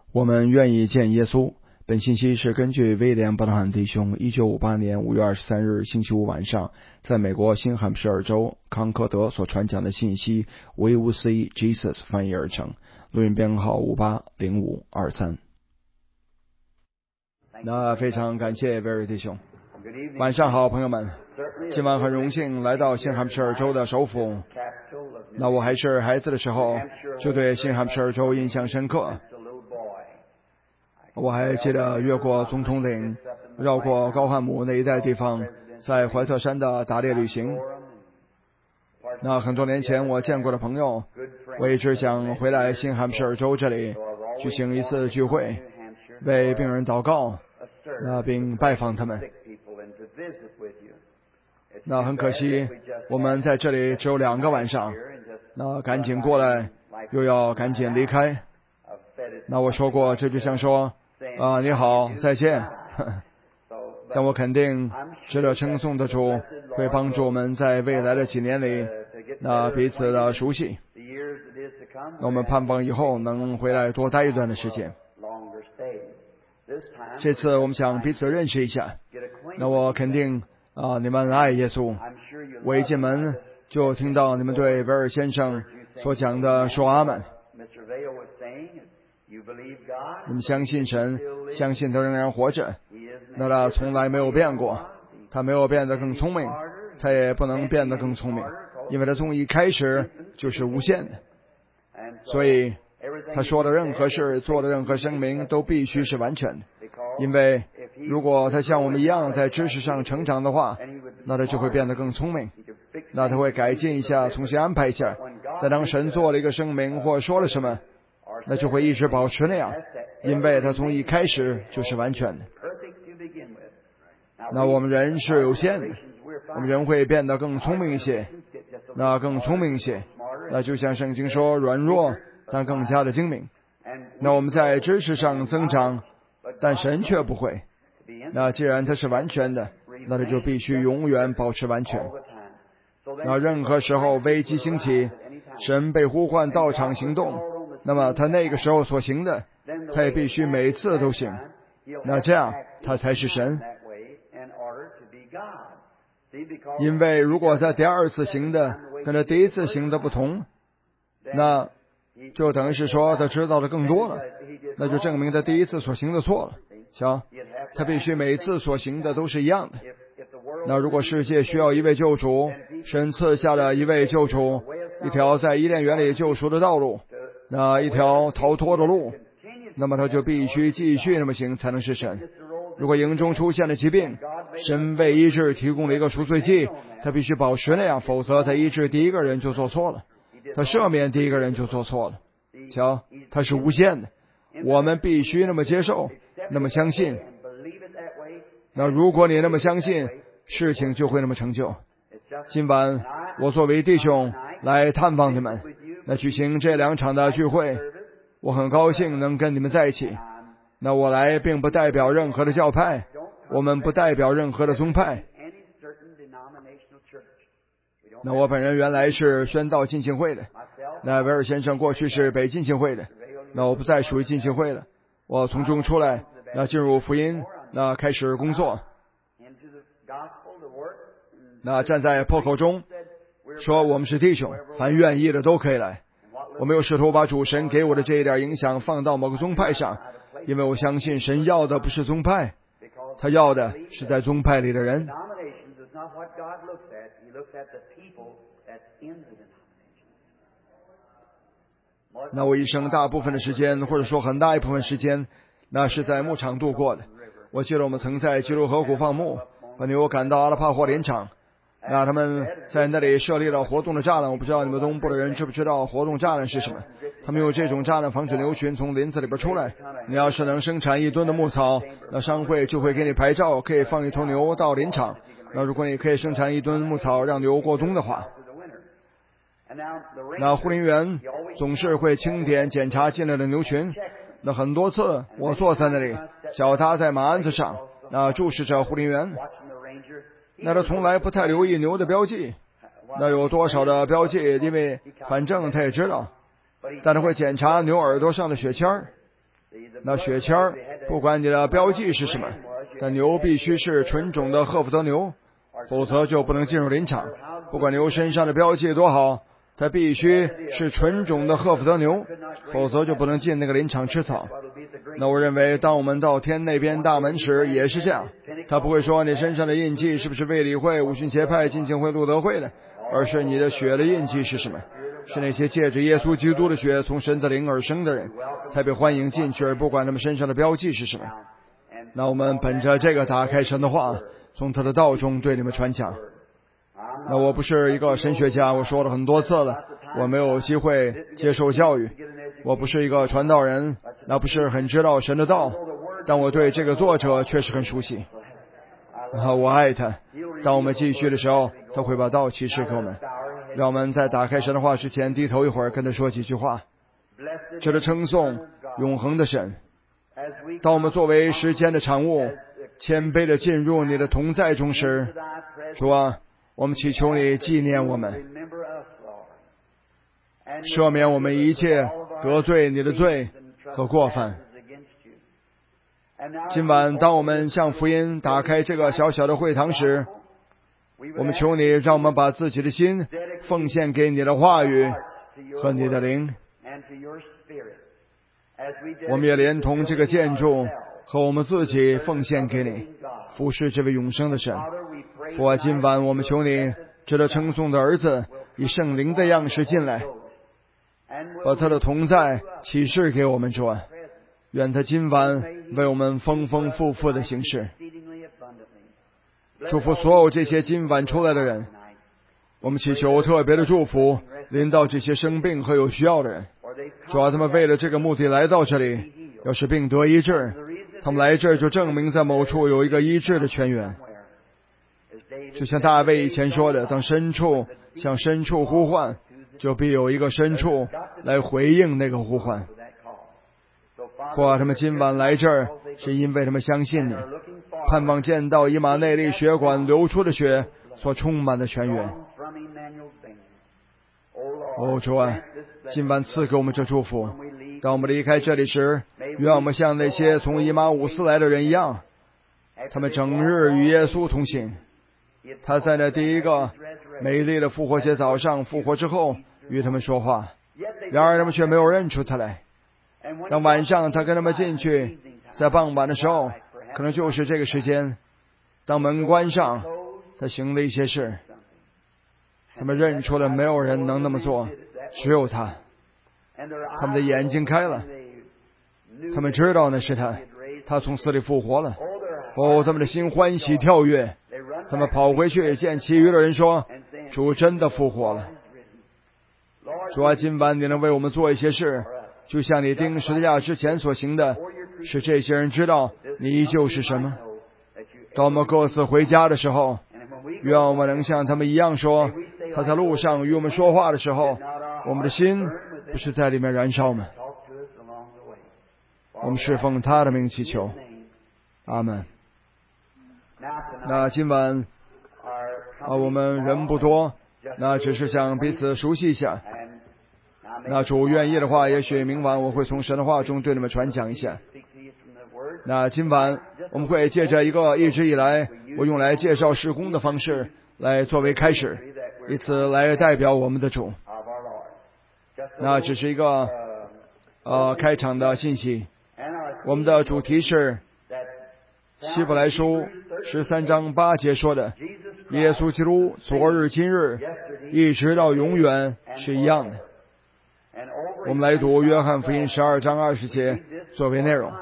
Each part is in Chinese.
我们愿意见耶稣。本信息是根据威廉·伯特汉弟兄1958年5月23日星期五晚上在美国新罕布什尔州康科德所传讲的信息 We will see Jesus 翻译而成，录音编号580523。那非常感谢威尔弟兄。晚上好，朋友们。今晚很荣幸来到新罕布什尔州的首府。那我还是孩子的时候就对新罕布什尔州印象深刻。我还记得越过总统岭，绕过高汉姆那一带地方，在怀特山的打猎旅行。那很多年前我见过的朋友，我一直想回来新罕布什尔州这里举行一次聚会，为病人祷告，并拜访他们。那很可惜，我们在这里只有2个晚上，那赶紧过来，又要赶紧离开。那我说过，这就像说你好，再见。但我肯定值得称颂的主会帮助我们在未来的几年里彼此的熟悉。那我们盼望以后能回来多待一段的时间。这次我们想彼此认识一下。那我肯定你们爱耶稣。我一进门就听到你们对威尔先生所讲的说阿们。你们相信神，相信他仍然活着，那他从来没有变过，他没有变得更聪明，他也不能变得更聪明，因为他从一开始就是无限的。所以他说的任何事，做的任何声明都必须是完全的。因为如果他像我们一样在知识上成长的话，那他就会变得更聪明，那他会改进一下，重新安排一下。但当神做了一个声明或说了什么，那就会一直保持那样，因为他从一开始就是完全的。那我们人是有限的，我们人会变得更聪明一些，更聪明一些，那就像圣经说软弱但更加的精明。那我们在知识上增长，但神却不会。那既然他是完全的，那他就必须永远保持完全。那任何时候危机兴起，神被呼唤到场行动，那么他那个时候所行的，他也必须每次都行。那这样他才是神。因为如果他第二次行的跟他第一次行的不同，那就等于是说他知道的更多了，那就证明他第一次所行的错了。瞧，他必须每次所行的都是一样的。那如果世界需要一位救主，神赐下了一位救主，一条在伊甸园里救赎的道路，那一条逃脱的路，那么他就必须继续那么行才能是神。如果营中出现了疾病，神为医治提供了一个赎罪祭，他必须保持那样，否则他医治第一个人就做错了，他赦免第一个人就做错了。瞧，他是无限的，我们必须那么接受，那么相信。那如果你那么相信，事情就会那么成就。今晚我作为弟兄来探望你们，那举行这2场的聚会，我很高兴能跟你们在一起。那我来并不代表任何的教派，我们不代表任何的宗派。那我本人原来是宣道浸信会的，那威尔先生过去是北浸信会的，那我不再属于浸信会了，我从中出来，那进入福音，那开始工作。那站在破口中说我们是弟兄，凡愿意的都可以来。我没有试图把主神给我的这一点影响放到某个宗派上，因为我相信神要的不是宗派，他要的是在宗派里的人。那我一生大部分的时间，或者说很大一部分时间，那是在牧场度过的。我记得我们曾在基督河谷放牧，把牛赶到阿拉帕霍林场，那他们在那里设立了活动的栅栏。我不知道你们东部的人知不知道活动栅栏是什么？他们用这种栅栏防止牛群从林子里边出来。你要是能生产1吨的牧草，那商会就会给你牌照，可以放一头牛到林场。那如果你可以生产1吨牧草让牛过冬的话，那护林员总是会清点检查进来的牛群。那很多次我坐在那里，脚踏在马鞍子上，那注视着护林员。那他从来不太留意牛的标记，那有多少的标记，因为反正他也知道，但他会检查牛耳朵上的血签儿。 那血签儿，不管你的标记是什么，但牛必须是纯种的赫福德牛，否则就不能进入林场。不管牛身上的标记多好，它必须是纯种的赫福德牛，否则就不能进那个林场吃草。那我认为，当我们到天那边大门时也是这样，他不会说你身上的印记是不是卫理会、五旬节派、浸信会、路德会的，而是你的血的印记是什么？是那些借着耶稣基督的血从神的灵而生的人，才被欢迎进去，而不管他们身上的标记是什么。那我们本着这个打开神的话，从他的道中对你们传讲。那我不是一个神学家，我说了很多次了，我没有机会接受教育，我不是一个传道人，那不是很知道神的道，但我对这个作者确实很熟悉。我爱他。当我们继续的时候，他会把道启示给我们。让我们在打开神的话之前低头一会儿，跟他说几句话。这是称颂永恒的神。当我们作为时间的产物，谦卑的进入你的同在中时，主啊，我们祈求你纪念我们，赦免我们一切得罪你的罪和过犯。今晚当我们向福音打开这个小小的会堂时，我们求你让我们把自己的心奉献给你的话语和你的灵。我们也连同这个建筑和我们自己奉献给你，服侍这位永生的神。父啊，今晚我们求你值得称颂的儿子以圣灵的样式进来，把他的同在启示给我们。主啊，愿他今晚为我们丰丰富富的行事。祝福所有这些今晚出来的人，我们祈求特别的祝福临到这些生病和有需要的人。主啊，他们为了这个目的来到这里，要使病得医治，他们来这儿就证明在某处有一个医治的泉源。就像大卫以前说的，当深处向深处呼唤，就必有一个深处来回应那个呼唤。父啊，他们今晚来这儿是因为他们相信你，盼望见到以马内利血管流出的血所充满的泉源。主啊，今晚赐给我们这祝福。当我们离开这里时，愿我们像那些从以马忤斯来的人一样，他们整日与耶稣同行。他在那第一个美丽的复活节早上复活之后与他们说话，然而他们却没有认出他来。当晚上他跟他们进去，在傍晚的时候，可能就是这个时间，当门关上，他行了一些事，他们认出了没有人能那么做，只有他。他们的眼睛开了，他们知道那是他，他从死里复活了。他们的心欢喜跳跃，他们跑回去见其余的人说，主真的复活了。主啊，今晚你能为我们做一些事，就像你钉十字架之前所行的，使这些人知道你依旧是什么。当我们各自回家的时候，愿我们能像他们一样说，他在路上与我们说话的时候，我们的心不是在里面燃烧吗？我们是奉他的名祈求，阿们。那今晚我们人不多，那只是想彼此熟悉一下。那主愿意的话，也许明晚我会从神的话中对你们传讲一下。那今晚我们会借着一个一直以来我用来介绍事工的方式来作为开始，以此来代表我们的主。那只是一个开场的信息。我们的主题是希伯来书13章8节说的，耶稣基督昨日今日一直到永远是一样的。我们来读约翰福音12章20节作为内容。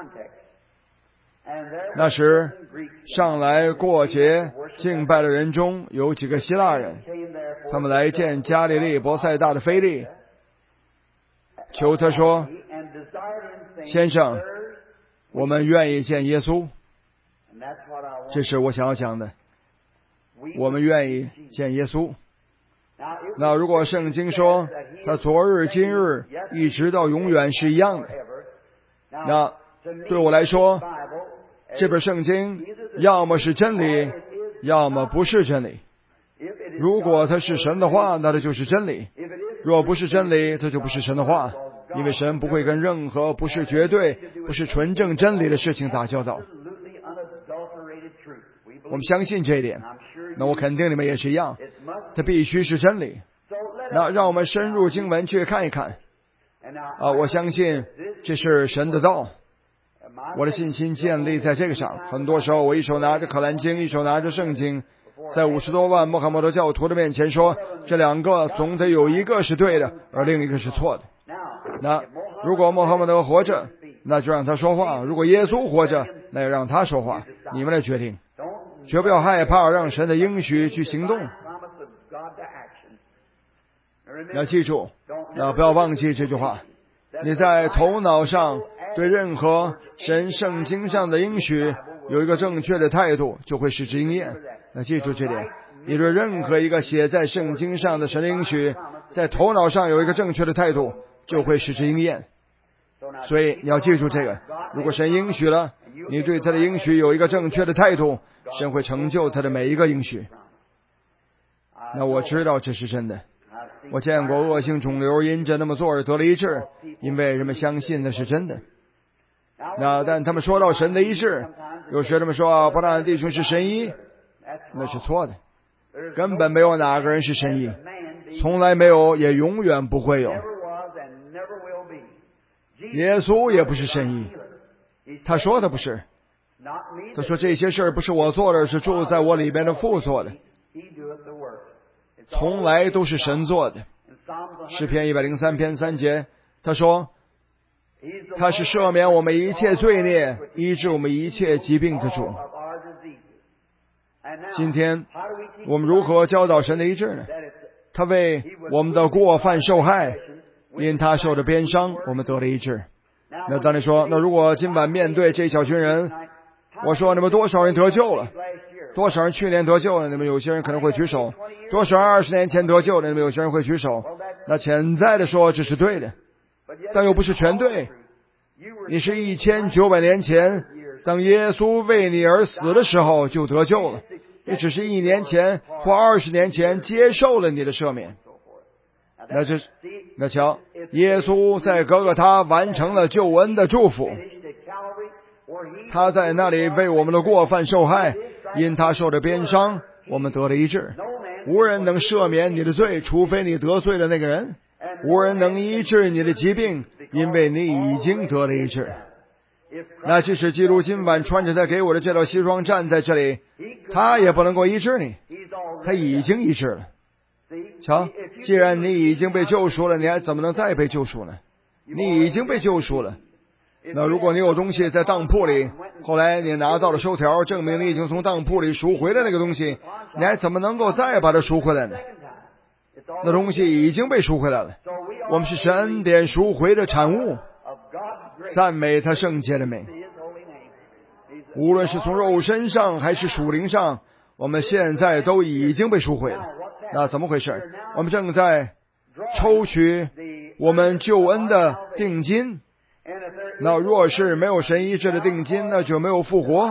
那时上来过节敬拜的人中有几个希腊人，他们来见加利利伯赛大的腓力，求他说，先生，我们愿意见耶稣。这是我想要讲的，我们愿意见耶稣。那如果圣经说他昨日今日一直到永远是一样的，那对我来说，这本圣经要么是真理，要么不是真理。如果它是神的话，那它就是真理；若不是真理，它就不是神的话。 因为神不会跟任何不是绝对、不是纯正真理的事情打交道。我们相信这一点，那我肯定你们也是一样，它必须是真理。那让我们深入经文去看一看。我相信这是神的道，我的信心建立在这个上。很多时候我一手拿着可兰经，一手拿着圣经，在50多万穆罕默德教徒的面前说，这两个总得有一个是对的，而另一个是错的。那如果穆罕默德活着，那就让他说话；如果耶稣活着，那也让他说话。你们来决定，绝不要害怕让神的应许去行动。要记住，不要忘记这句话。你在头脑上对任何神圣经上的应许有一个正确的态度，就会使之应验。那记住这点，你对任何一个写在圣经上的神的应许，在头脑上有一个正确的态度，就会使之应验。所以你要记住这个，如果神应许了，你对他的应许有一个正确的态度，神会成就他的每一个应许。那我知道这是真的。我见过恶性肿瘤因着那么做而得了医治，因为人们相信那是真的。但他们说到神的医治，有时他们说伯纳弟兄是神医，那是错的。根本没有哪个人是神医，从来没有，也永远不会有。耶稣也不是神医，他说他不是。他说这些事不是我做的，是住在我里边的父做的，从来都是神做的。诗篇103篇3节，他说他是赦免我们一切罪孽，医治我们一切疾病的主。今天我们如何教导神的医治呢？他为我们的过犯受害，因他受的鞭伤，我们得了医治。那当你说，那如果今晚面对这一小群人，我说你们多少人得救了？多少人去年得救了？你们有些人可能会举手。多少人20年前得救了？你们有些人会举手。那潜在的说这是对的，但又不是全对。你是1900年前当耶稣为你而死的时候就得救了，你只是1年前或20年前接受了你的赦免。那瞧，耶稣在哥哥他完成了救恩的祝福，他在那里为我们的过犯受害，因他受的鞭伤，我们得了医治。无人能赦免你的罪，除非你得罪了那个人；无人能医治你的疾病，因为你已经得了医治。那即使基督今晚穿着他给我的这套西装站在这里，他也不能够医治你，他已经医治了。瞧，既然你已经被救赎了，你还怎么能再被救赎呢？你已经被救赎了。那如果你有东西在当铺里，后来你拿到了收条，证明你已经从当铺里赎回了那个东西，你还怎么能够再把它赎回来呢？那东西已经被赎回来了。我们是神恩典赎回的产物，赞美他圣洁的名。无论是从肉身上还是属灵上，我们现在都已经被赎回了。那怎么回事？我们正在抽取我们救恩的定金。那若是没有神医治的定金，那就没有复活。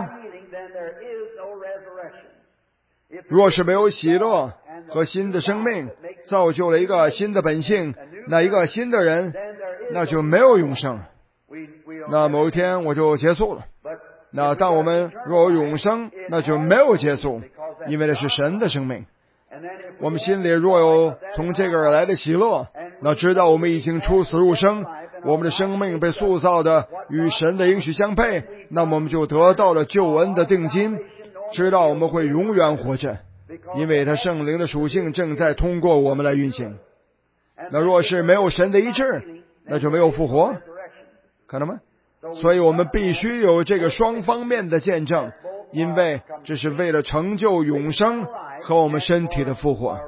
若是没有喜乐和新的生命，造就了一个新的本性，那一个新的人，那就没有永生。那某一天我就结束了。那当我们若有永生，那就没有结束，因为那是神的生命。我们心里若有从这个而来的喜乐，那知道我们已经出死入生，我们的生命被塑造的与神的应许相配，那么我们就得到了救恩的定金，知道我们会永远活着，因为他圣灵的属性正在通过我们来运行。那若是没有神的医治，那就没有复活，看到吗？所以我们必须有这个双方面的见证，因为这是为了成就永生和我们身体的复活。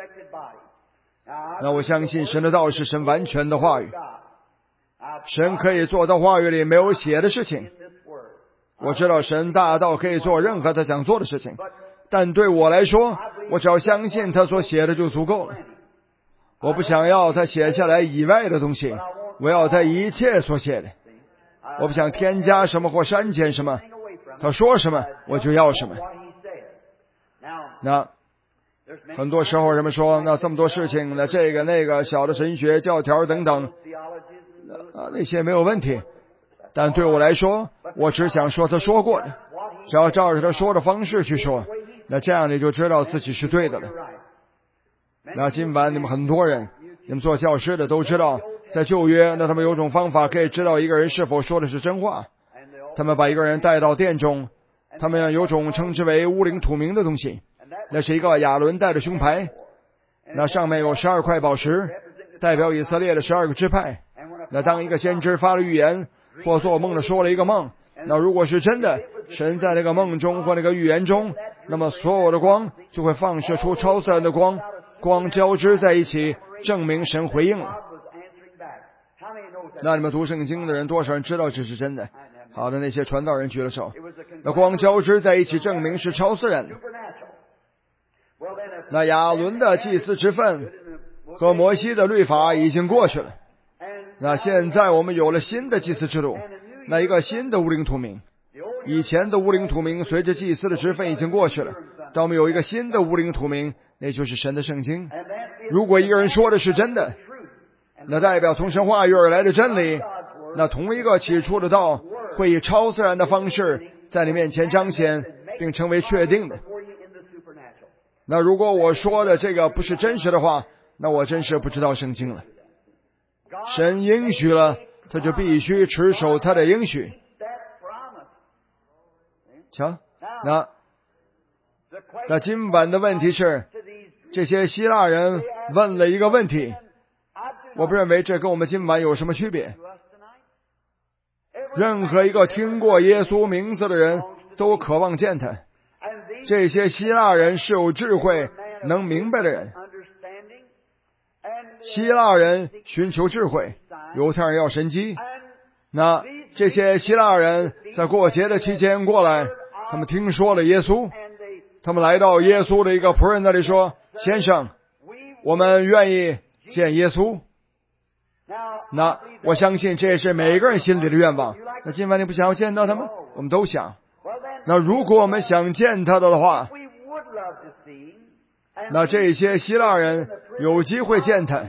那我相信神的道是神完全的话语，神可以做到话语里没有写的事情。我知道神大道可以做任何他想做的事情，但对我来说，我只要相信他所写的就足够了。我不想要他写下来以外的东西，我要他一切所写的。我不想添加什么或删减什么，他说什么我就要什么。那很多时候人们说，那这么多事情，那这个那个小的神学教条等等， 那些没有问题。但对我来说，我只想说他说过的，只要照着他说的方式去说，那这样你就知道自己是对的了。那今晚你们很多人，你们做教师的都知道，在旧约，那他们有种方法可以知道一个人是否说的是真话。他们把一个人带到殿中，他们有种称之为乌灵土明的东西，那是一个亚伦带的胸牌，那上面有12块宝石，代表以色列的12个支派。那当一个先知发了预言或做梦的说了一个梦，那如果是真的，神在那个梦中或那个预言中，那么所有的光就会放射出超自然的光，光交织在一起，证明神回应了。那你们读圣经的人，多少人知道这是真的？好的，那些传道人举了手。那光交织在一起，证明是超自然的。那亚伦的祭司职分和摩西的律法已经过去了。那现在我们有了新的祭司制度，那一个新的乌灵土明。以前的乌灵土明随着祭司的职分已经过去了，但我们有一个新的乌灵土明，那就是神的圣经。如果一个人说的是真的，那代表从神话语而来的真理，那同一个起初的道会以超自然的方式在你面前彰显并成为确定的。那如果我说的这个不是真实的话，那我真是不知道圣经了。神应许了，他就必须持守他的应许。瞧，那今晚的问题是，这些希腊人问了一个问题，我不认为这跟我们今晚有什么区别。任何一个听过耶稣名字的人都渴望见他。这些希腊人是有智慧能明白的人。希腊人寻求智慧，犹太人要神迹。那这些希腊人在过节的期间过来，他们听说了耶稣，他们来到耶稣的一个仆人那里说，先生，我们愿意见耶稣。那我相信这是每个人心里的愿望。那今晚你不想要见到他吗？我们都想。那如果我们想见他的话，那这些希腊人有机会见他。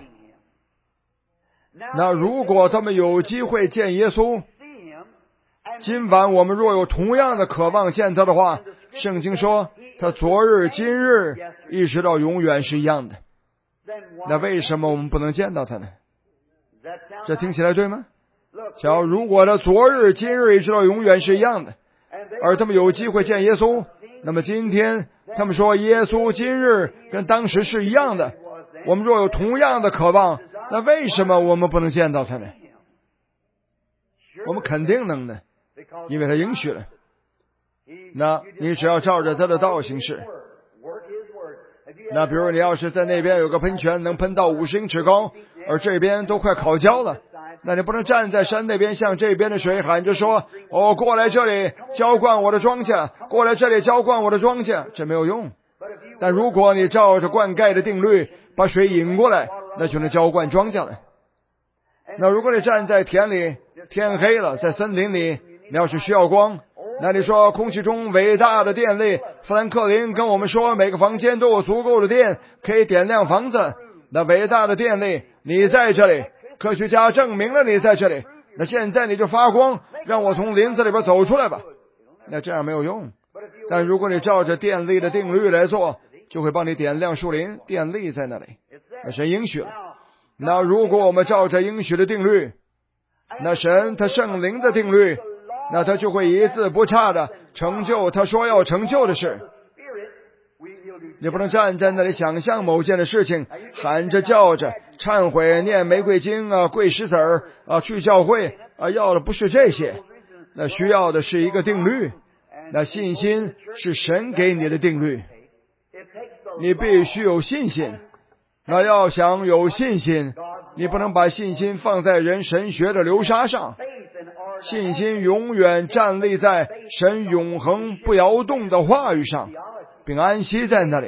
那如果他们有机会见耶稣，今晚我们若有同样的渴望见他的话，圣经说他昨日今日一直到永远是一样的。那为什么我们不能见到他呢？这听起来对吗？瞧，如果他昨日今日一直到永远是一样的，而他们有机会见耶稣，那么今天他们说耶稣今日跟当时是一样的，我们若有同样的渴望，那为什么我们不能见到他呢？我们肯定能的，因为他应许了。那你只要照着他的道行事。那比如你要是在那边有个喷泉能喷到50英尺高，而这边都快烤焦了，那你不能站在山那边向这边的水喊着说，哦，过来这里浇灌我的庄稼，过来这里浇灌我的庄稼，这没有用。但如果你照着灌溉的定律把水引过来，那就能浇灌庄稼了。那如果你站在田里，天黑了，在森林里，你要是需要光，那你说空气中伟大的电力富兰克林跟我们说每个房间都有足够的电可以点亮房子，那伟大的电力你在这里，科学家证明了你在这里，那现在你就发光，让我从林子里边走出来吧。那这样没有用。但如果你照着电力的定律来做，就会帮你点亮树林，电力在那里，那神应许了。那如果我们照着应许的定律，那神他圣灵的定律，那他就会一字不差的成就他说要成就的事。你不能站在那里想象某件的事情，喊着叫着忏悔，念玫瑰经啊，跪石子儿啊，去教会啊，要的不是这些，那需要的是一个定律。那信心是神给你的定律，你必须有信心。那要想有信心，你不能把信心放在人神学的流沙上，信心永远站立在神永恒不摇动的话语上，并安息在那里。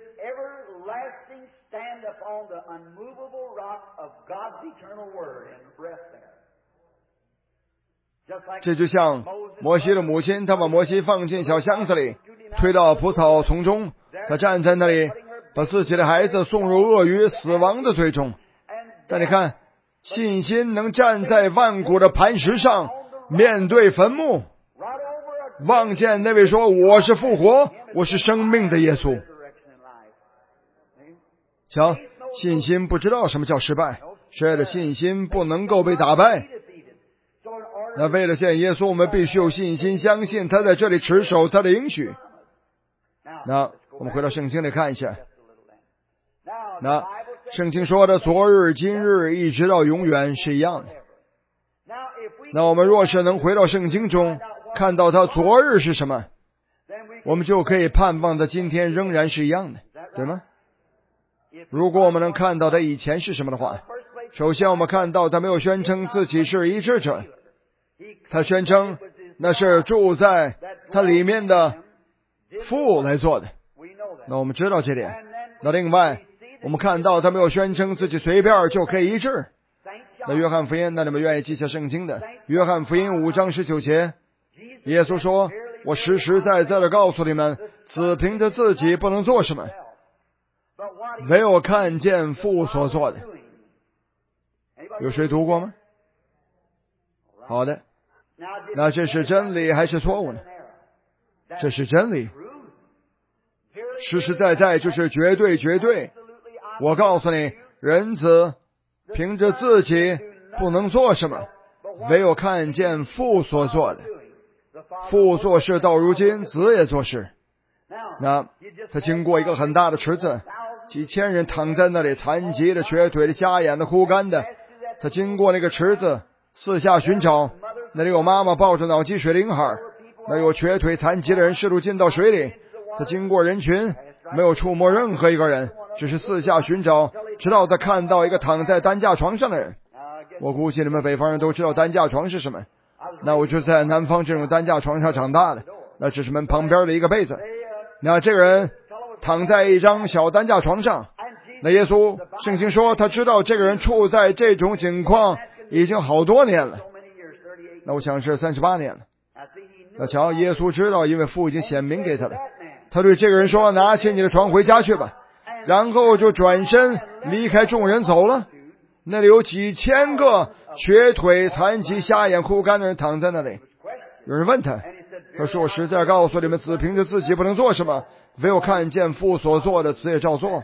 这就像摩西的母亲，她把摩西放进小箱子里，推到蒲草丛中，他站在那里，把自己的孩子送入鳄鱼死亡的最中。但你看， 信心能站在万古的磐石上，面对坟墓，望见那位说我是复活，我是生命的耶稣。瞧，信心不知道什么叫失败，是的，信心不能够被打败。那为了见耶稣，我们必须有信心，相信他在这里持守他的应许。那我们回到圣经里看一下，那圣经说的昨日今日一直到永远是一样的。那我们若是能回到圣经中看到他昨日是什么，我们就可以盼望的今天仍然是一样的，对吗？如果我们能看到他以前是什么的话，首先我们看到他没有宣称自己是医治者，他宣称那是住在他里面的父来做的。那我们知道这点。那另外我们看到他没有宣称自己随便就可以医治。那约翰福音，那你们愿意记下圣经的约翰福音5章19节，耶稣说，我实实在在的告诉你们，子凭着自己不能做什么，唯有看见父所做的。有谁读过吗？好的，那这是真理还是错误呢？这是真理，实实在在就是绝对绝对。我告诉你，人子凭着自己不能做什么，唯有看见父所做的。父做事到如今，子也做事。那他经过一个很大的池子，几千人躺在那里，残疾的、瘸腿的、瞎眼的、枯干的。他经过那个池子，四下寻找，那里有妈妈抱着脑积水的婴孩，那有瘸腿残疾的人试图进到水里。他经过人群，没有触摸任何一个人，只是四下寻找，直到他看到一个躺在担架床上的人。我估计你们北方人都知道担架床是什么。那我就在南方这种担架床上长大的，那只是门旁边的一个被子。那这个人躺在一张小担架床上，那耶稣圣经说他知道这个人处在这种情况已经好多年了，那我想是38年了。那瞧，耶稣知道，因为父已经显明给他了。他对这个人说，拿起你的床回家去吧，然后就转身离开众人走了。那里有几千个瘸腿残疾瞎眼枯干的人躺在那里。有人问他，他说，我实在告诉你们，子凭着自己不能做什么，唯有看见父所做的，子也照做。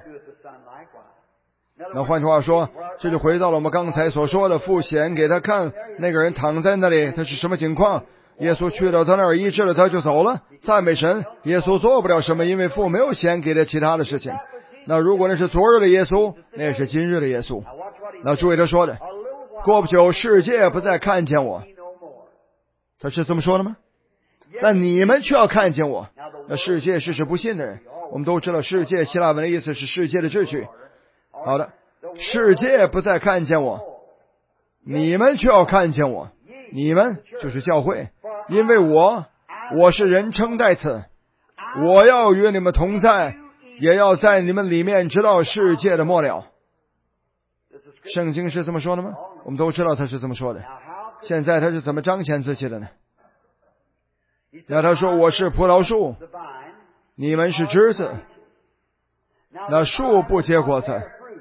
那换句话说，这就回到了我们刚才所说的，父显给他看那个人躺在那里他是什么情况，耶稣去到他那儿医治了他就走了。赞美神，耶稣做不了什么，因为父没有显给他其他的事情。那如果那是昨日的耶稣，那也是今日的耶稣。那注意他说的，过不久世界不再看见我，他是这么说的吗？但你们却要看见我。那世界是指不信的人，我们都知道世界希腊文的意思是世界的秩序。好的，世界不再看见我，你们却要看见我。你们就是教会，因为我是人称代词，我要与你们同在，也要在你们里面直到世界的末了。圣经是这么说的吗？我们都知道他是这么说的。现在他是怎么彰显自己的呢？那他说，我是葡萄树，你们是枝子。那树不结果子，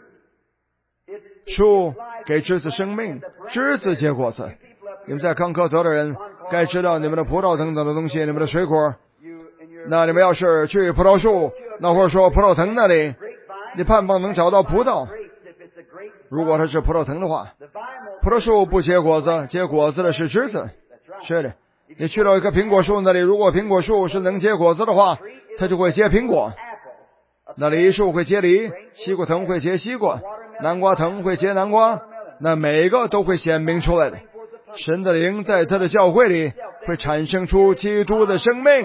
树给枝子生命，枝子结果子。你们在康科泽的人该知道你们的葡萄等等的东西，你们的水果。那你们要是去葡萄树，那或者说葡萄藤那里，你盼望能找到葡萄。如果它是葡萄藤的话，葡萄树不结果子，结果子的是枝子。是的，你去到一棵苹果树那里，如果苹果树是能结果子的话，它就会结苹果。那梨树会结梨，西瓜藤会结西瓜，南瓜藤会结南瓜，那每个都会显明出来的。神的灵在他的教会里会产生出基督的生命。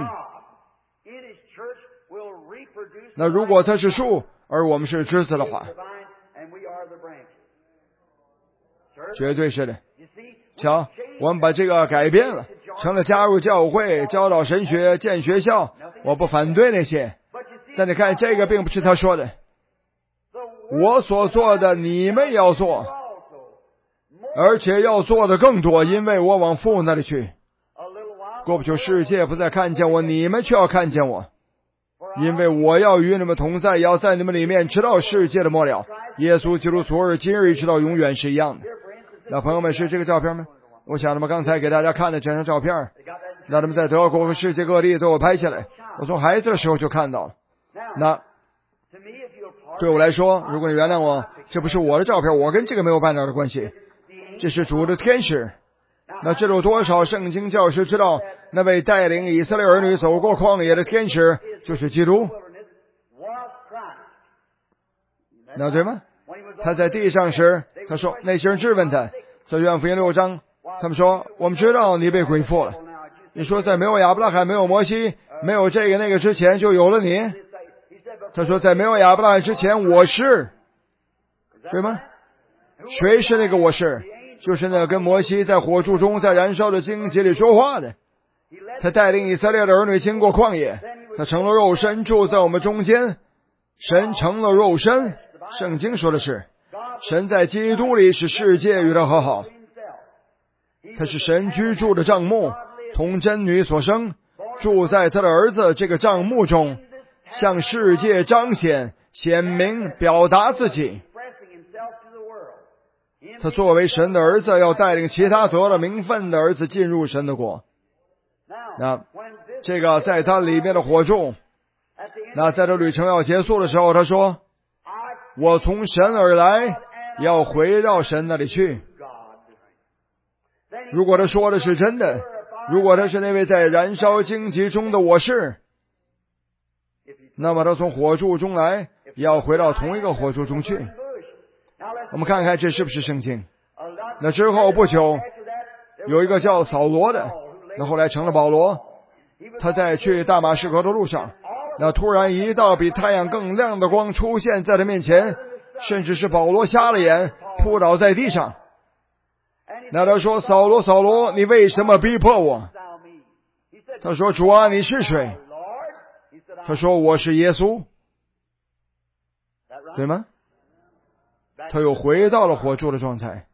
那如果他是树，而我们是枝子的话，绝对是的。瞧，我们把这个改变了，成了加入教会、教导神学、建学校，我不反对那些。但你看，这个并不是他说的，我所做的你们也要做，而且要做的更多，因为我往父那里去。过不久世界不再看见我，你们却要看见我，因为我要与你们同在，也要在你们里面直到世界的末了。耶稣基督昨日今日直到永远是一样的。 那朋友们，是这个照片吗？我想他们刚才给大家看的这张照片，那他们在德国和世界各地都有拍下来，我从孩子的时候就看到了。那对我来说，如果你原谅我，这不是我的照片，我跟这个没有半点的关系，这是主的天使。那这有多少圣经教师知道，那位带领以色列儿女走过旷野的天使就是基督？那对吗？他在地上时，他说那些人质问他，在约翰福音6章，他们说我们知道你被鬼附了。你说在没有亚伯拉罕、没有摩西、没有这个那个之前就有了你。他说在没有亚伯拉罕之前我是，对吗？谁是那个我是？就是那跟摩西在火柱中在燃烧的荆棘里说话的。他带领以色列的儿女经过旷野，他成了肉身住在我们中间。神成了肉身，圣经说的是神在基督里使世界与他和好。他是神居住的帐幕，同真女所生，住在他的儿子这个帐幕中，向世界彰显、显明、表达自己。他作为神的儿子，要带领其他得了名分的儿子进入神的国。那这个在他里面的火柱，那在这旅程要结束的时候，他说我从神而来，要回到神那里去。如果他说的是真的，如果他是那位在燃烧荆棘中的我是，那么他从火柱中来，要回到同一个火柱中去。我们看看这是不是圣经。那之后不久，有一个叫扫罗的，那后来成了保罗，他在去大马士革的路上，那突然一道比太阳更亮的光出现在他面前，甚至是保罗瞎了眼，扑倒在地上。那他说扫罗扫罗，你为什么逼迫我？他说主啊，你是谁？他说我是耶稣，对吗？他又回到了火柱的状态，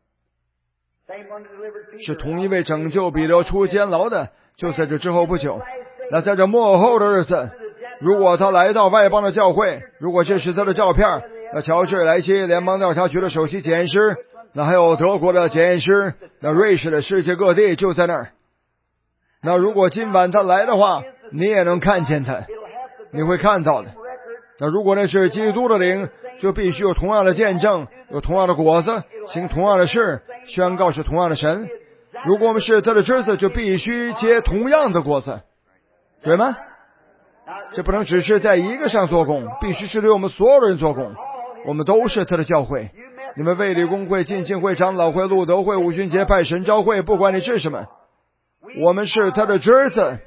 是同一位拯救彼得出监牢的，就在这之后不久。那在这末后的日子，如果他来到外邦的教会，如果这是他的照片，那乔治莱西联邦调查局的首席检验师，那还有德国的检验师，那瑞士的世界各地就在那儿。那如果今晚他来的话，你也能看见他，你会看到的。那如果那是基督的灵，就必须有同样的见证，有同样的果子，行同样的事，宣告是同样的神。如果我们是他的枝子，就必须结同样的果子，对吗？这不能只是在一个上做工，必须是对我们所有的人做工。我们都是他的教会。你们卫理公会、浸信会、长老会、路德会、五旬节派、神召会，不管你是什么，我们是他的枝子。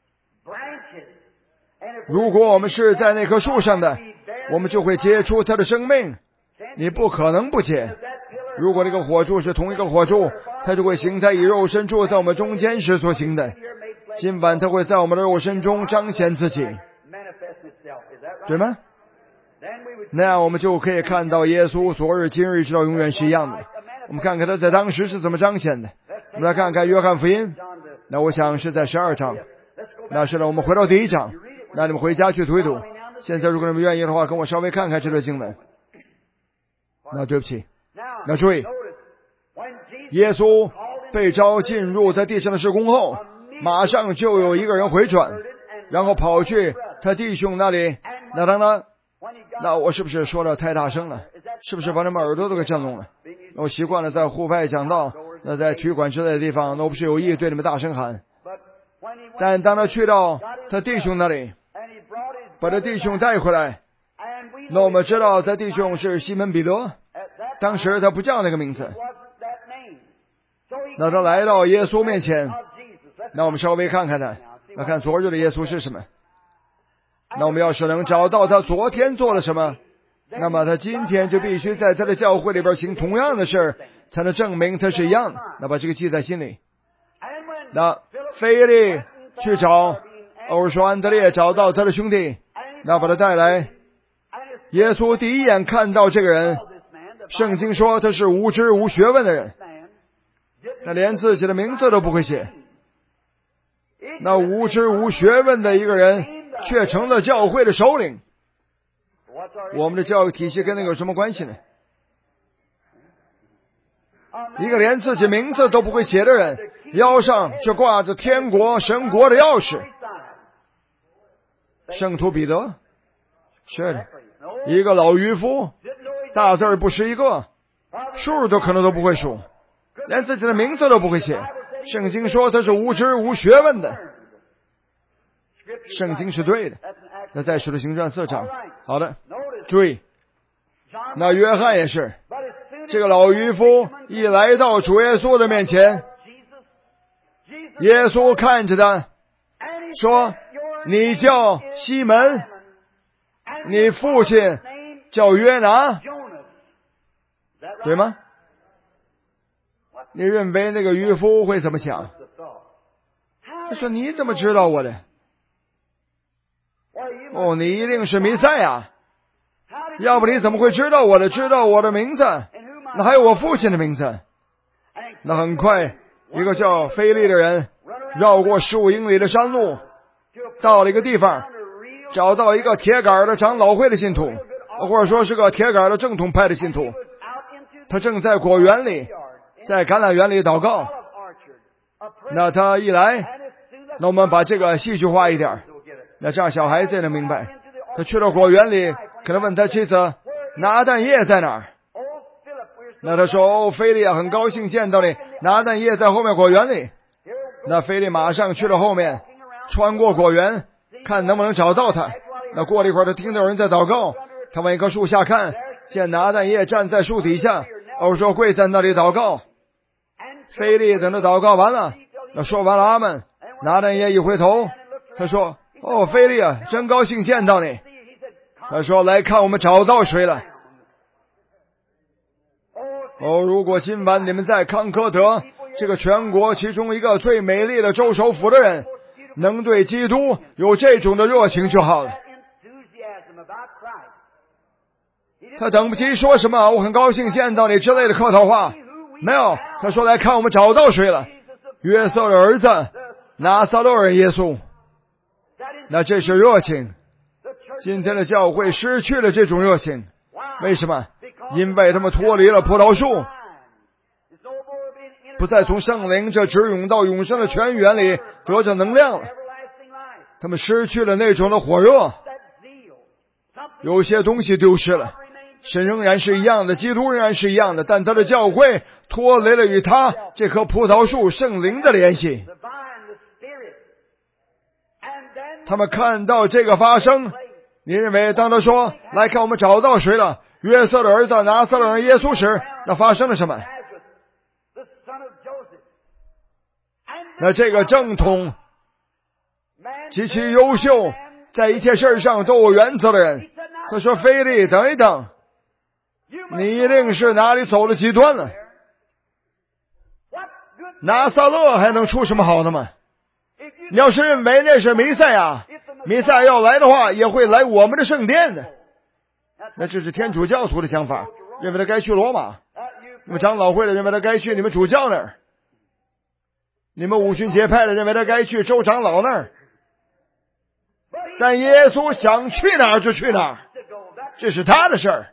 如果我们是在那棵树上的，我们就会结出他的生命。你不可能不结。如果这个火柱是同一个火柱，它就会行在以肉身住在我们中间时所行的。今晚它会在我们的肉身中彰显自己，对吗？那样我们就可以看到耶稣昨日今日直到永远是一样的。我们看看他在当时是怎么彰显的。我们来看看约翰福音，那我想是在12章。那是呢，我们回到第1章，那你们回家去读一读。现在如果你们愿意的话，跟我稍微看看这段经文。那对不起，那注意，耶稣被召进入在地上的事工后，马上就有一个人回转，然后跑去他弟兄那里。那当然，那我是不是说的太大声了？是不是把他们耳朵都给震聋了？我习惯了在户外讲道，那在体育馆之类的地方，那我不是有意对你们大声喊。但当他去到他弟兄那里，把他弟兄带回来，那我们知道他弟兄是西门彼得，当时他不叫那个名字。那他来到耶稣面前，那我们稍微看看他，那看昨日的耶稣是什么。那我们要是能找到他昨天做了什么，那么他今天就必须在他的教会里边行同样的事，才能证明他是一样的。那把这个记在心里。那腓力去找，或者说安德烈找到他的兄弟，那把他带来。耶稣第一眼看到这个人，圣经说他是无知无学问的人，他连自己的名字都不会写。那无知无学问的一个人却成了教会的首领。我们的教育体系跟那个有什么关系呢？ 一个连自己名字都不会写的人，腰上就挂着天国神国的钥匙。圣徒彼得，是的，一个老渔夫，大字不识一个，数都可能都不会数，连自己的名字都不会写。圣经说他是无知无学问的，圣经是对的。那在使徒行传4章，好的，注意，那约翰也是，这个老渔夫一来到主耶稣的面前，耶稣看着他说，你叫西门，你父亲叫约拿，对吗？你认为那个渔夫会怎么想？他说，你怎么知道我的？哦，你一定是弥赛亚，要不你怎么会知道我的？知道我的名字，那还有我父亲的名字。那很快一个叫腓利的人绕过15英里的山路，到了一个地方，找到一个铁杆的长老会的信徒，或者说是个铁杆的正统派的信徒，他正在果园里，在橄榄园里祷告。那他一来，那我们把这个戏剧化一点，那这样小孩子也能明白。他去了果园里，可能问他妻子，拿但业在哪儿？那他说，哦，腓利啊，很高兴见到你，拿但业在后面果园里。那腓利马上去了后面，穿过果园，看能不能找到他。那过了一会儿，他听到有人在祷告，他往一棵树下看，见拿但业站在树底下，说跪在那里祷告。腓利等他祷告完了，那说完了阿们，拿但业一回头，他说，哦，腓利啊，真高兴见到你。他说，来看我们找到谁了。哦，如果今晚你们在康科德这个全国其中一个最美丽的州首府的人，能对基督有这种的热情就好了。他等不及说什么我很高兴见到你之类的客套话，没有，他说来看我们找到谁了，约瑟的儿子拿撒勒人耶稣。那这是热情。今天的教会失去了这种热情，为什么？因为他们脱离了葡萄树，不再从圣灵这直涌到永生的泉源里得着能量了。他们失去了那种的火热，有些东西丢失了。神仍然是一样的，基督仍然是一样的，但他的教会脱离了与他这棵葡萄树圣灵的联系。他们看到这个发生，你认为当他说来看我们找到谁了，约瑟的儿子拿撒勒人耶稣时，那发生了什么？那这个正统极其优秀，在一切事上都有原则的人，他说，腓利，等一等，你一定是哪里走了极端了。拿撒勒还能出什么好的吗？你要是认为那是弥赛亚，弥赛亚要来的话也会来我们的圣殿的。那这是天主教徒的想法，认为他该去罗马。你们长老会的认为他该去你们主教那儿，你们五旬节派的认为他该去州长老那儿。但耶稣想去哪儿就去哪儿，这是他的事儿。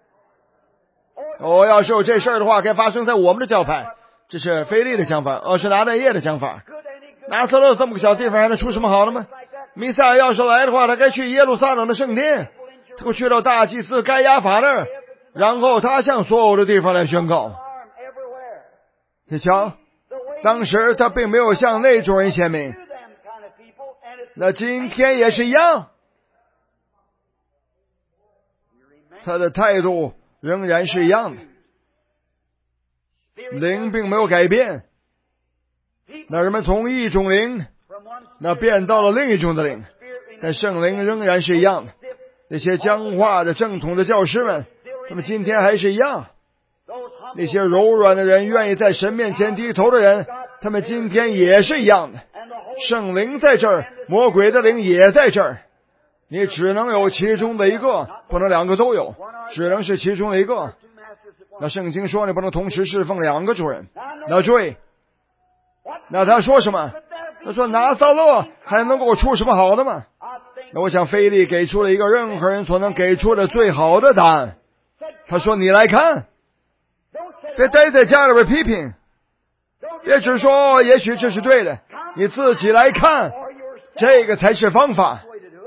要是有这事儿的话，该发生在我们的教派。这是腓利的想法，是拿但业的想法。拿撒勒这么个小地方还能出什么好的吗？弥赛亚要是来的话，他该去耶路撒冷的圣殿，他会去到大祭司该亚法那儿，然后他向所有的地方来宣告。你瞧，当时他并没有向那种人显明，那今天也是一样，他的态度仍然是一样的，灵并没有改变。那人们从一种灵那变到了另一种的灵，但圣灵仍然是一样的。那些僵化的正统的教师们，他们今天还是一样。那些柔软的人，愿意在神面前低头的人，他们今天也是一样的。圣灵在这儿，魔鬼的灵也在这儿，你只能有其中的一个，不能两个都有，只能是其中的一个。那圣经说你不能同时侍奉两个主人。那注意，那他说什么？他说拿撒勒还能够出什么好的吗？那我想腓利给出了一个任何人所能给出的最好的答案。他说你来看， 别待在家里边批评，别只说也许这是对的，你自己来看，这个才是方法。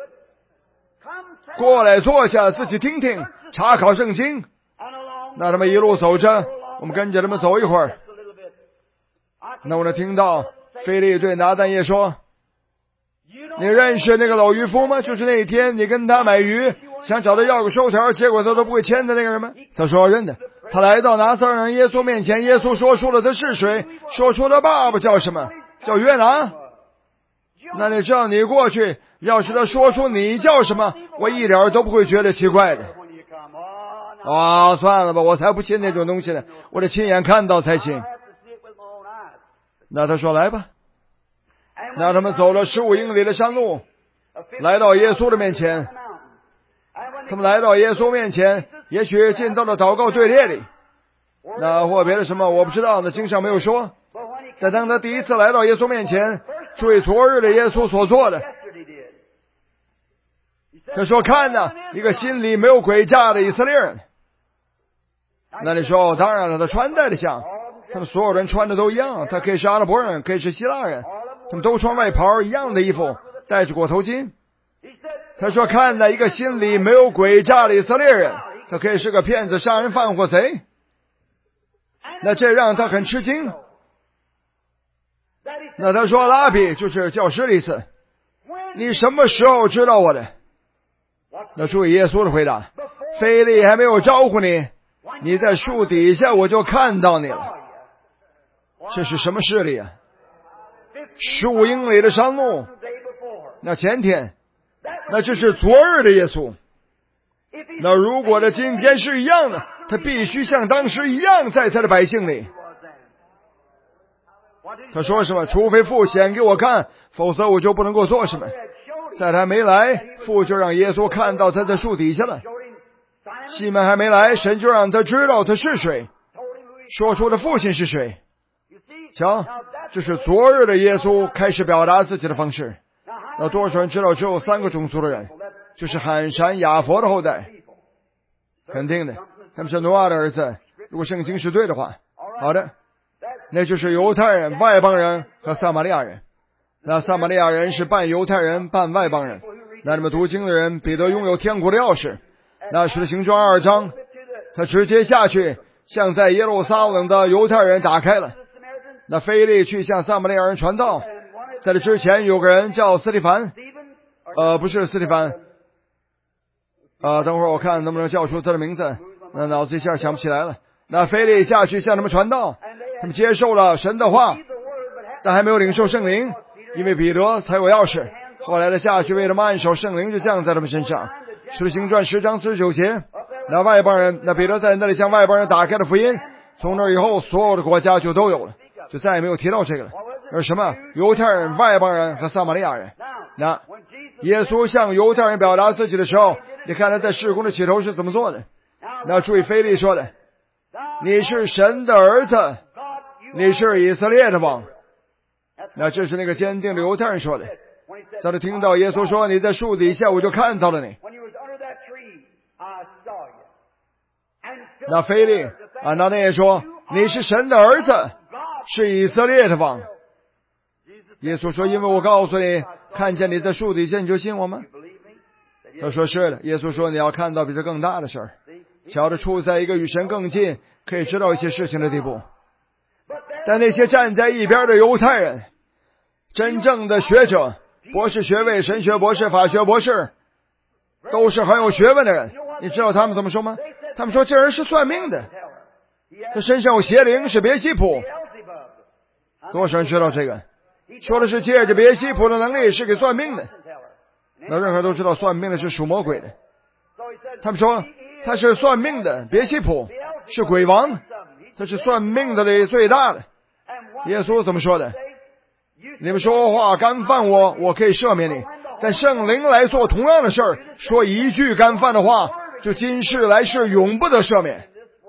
过来坐下，自己听听，查考圣经。那他们一路走着，我们跟着他们走一会儿。那我能听到腓力对拿但业说，你认识那个老渔夫吗？就是那一天你跟他买鱼，想找他要个收条，结果他都不会签的那个人吗？他说认得。他来到拿撒勒人耶稣面前，耶稣说出了他是谁，说出他爸爸叫什么，叫约拿。那你知道你过去，要是他说出你叫什么，我一点都不会觉得奇怪的。算了吧，我才不信那种东西呢，我得亲眼看到才行。那他说来吧。那他们走了15英里的山路，来到耶稣的面前。他们来到耶稣面前，也许进到了祷告队列里，那或别的什么我不知道，那经上没有说。但当他第一次来到耶稣面前，注意昨日的耶稣所做的，他说看哪，一个心里没有诡诈的以色列人。那你说当然了，他穿戴的像，他们所有人穿的都一样，他可以是阿拉伯人，可以是希腊人，他们都穿外袍一样的衣服，戴着裹头巾。他说看哪，一个心里没有诡诈的以色列人，他可以是个骗子、杀人犯或贼。那这让他很吃惊。那他说拉比，就是教师的意思，你什么时候知道我的？那注意耶稣的回答，腓力还没有招呼你，你在树底下我就看到你了。这是什么事例啊？15英里的山路，那前天，那这是昨日的耶稣。那如果他今天是一样的，他必须像当时一样在他的百姓里。他说什么？除非父显给我看，否则我就不能够做什么。在他没来，父就让耶稣看到他在树底下了。西门还没来，神就让他知道他是谁，说出的父亲是谁。瞧，这是昨日的耶稣开始表达自己的方式。那多少人知道只有3个种族的人，就是罕闪、雅佛的后代。肯定的，他们是挪亚的儿子，如果圣经是对的话。好的，那就是犹太人、外邦人和撒玛利亚人。那撒玛利亚人是半犹太人半外邦人。那你们读经的人，彼得拥有天国的钥匙。那使徒行传2章，他直接下去向在耶路撒冷的犹太人打开了。那腓力去向撒玛利亚人传道。在这之前有个人叫斯提凡，不是斯提凡，等会儿我看能不能叫出他的名字，那脑子一下想不起来了。那腓力下去向他们传道，他们接受了神的话，但还没有领受圣灵，因为彼得才有钥匙。后来的下去为他们按手，圣灵就降在他们身上。使徒行传10章49节，那外邦人，那彼得在那里向外邦人打开了福音，从那以后所有的国家就都有了，就再也没有提到这个了。而什么？犹太人、外邦人和撒玛利亚人。那耶稣向犹太人表达自己的时候，你看他在事工的起头是怎么做的。那注意腓力说的，你是神的儿子，你是以色列的王。那这是那个坚定的犹太人说的。当他听到耶稣说你在树底下我就看到了你，那腓力拿但业说你是神的儿子，是以色列的王。耶稣说因为我告诉你，看见你在树底下你就信我吗？他说是的。耶稣说你要看到比这更大的事儿，瞧着处在一个与神更近，可以知道一些事情的地步。但那些站在一边的犹太人，真正的学者，博士学位、神学博士、法学博士，都是很有学问的人。你知道他们怎么说吗？他们说这人是算命的，他身上有邪灵，是别西卜。多少人知道这个？说的是借着别西卜的能力是给算命的。那任何人都知道算命的是属魔鬼的。他们说他是算命的，别西卜是鬼王，他是算命的里最大的。耶稣怎么说的？你们说话干犯我，我可以赦免你，但圣灵来做同样的事儿，说一句干犯的话，就今世来世永不得赦免。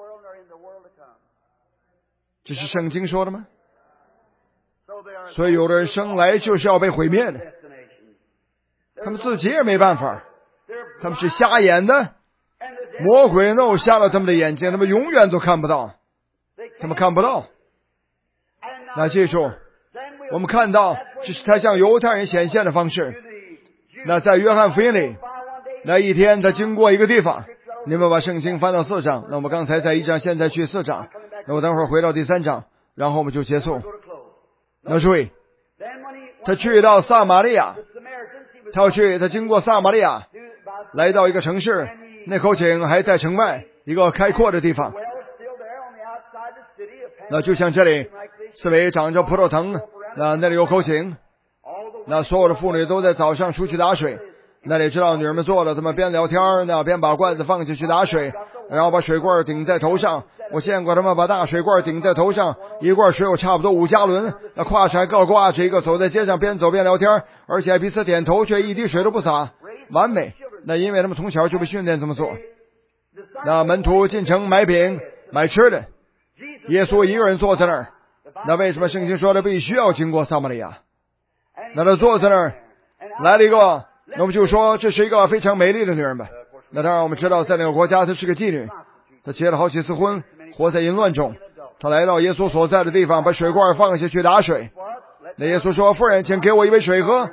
这是圣经说的吗？所以有的人生来就是要被毁灭的，他们自己也没办法，他们是瞎眼的，魔鬼弄瞎了他们的眼睛，他们永远都看不到。 他们看不到。那记住，我们看到这是他向犹太人显现的方式。那在约翰福音里，那一天他经过一个地方，你们把圣经翻到4章，那我们刚才在1章，现在去4章，那我等会儿回到第3章，然后我们就结束。那注意，他去到撒玛利亚，他经过撒玛利亚，来到一个城市，那口井还在城外一个开阔的地方。那就像这里四围长着葡萄藤，那里有口井，那所有的妇女都在早上出去打水，那里知道女人们做了，他们边聊天那边把罐子放进去打水，然后把水罐顶在头上。我见过他们把大水罐顶在头上，一罐水有差不多5加仑，那胯上还各挂着一个，走在街上边走边聊天，而且还彼此点头，却一滴水都不洒，完美。那因为他们从小就被训练这么做。那门徒进城买饼买吃的，耶稣一个人坐在那儿。那为什么圣经说的必须要经过撒玛利亚？那他坐在那儿，来了一个，那我们就说这是一个非常美丽的女人吧。那当然我们知道在那个国家她是个妓女，她结了好几次婚，活在淫乱中。她来到耶稣所在的地方，把水罐放下去打水。那耶稣说，夫人，请给我一杯水喝。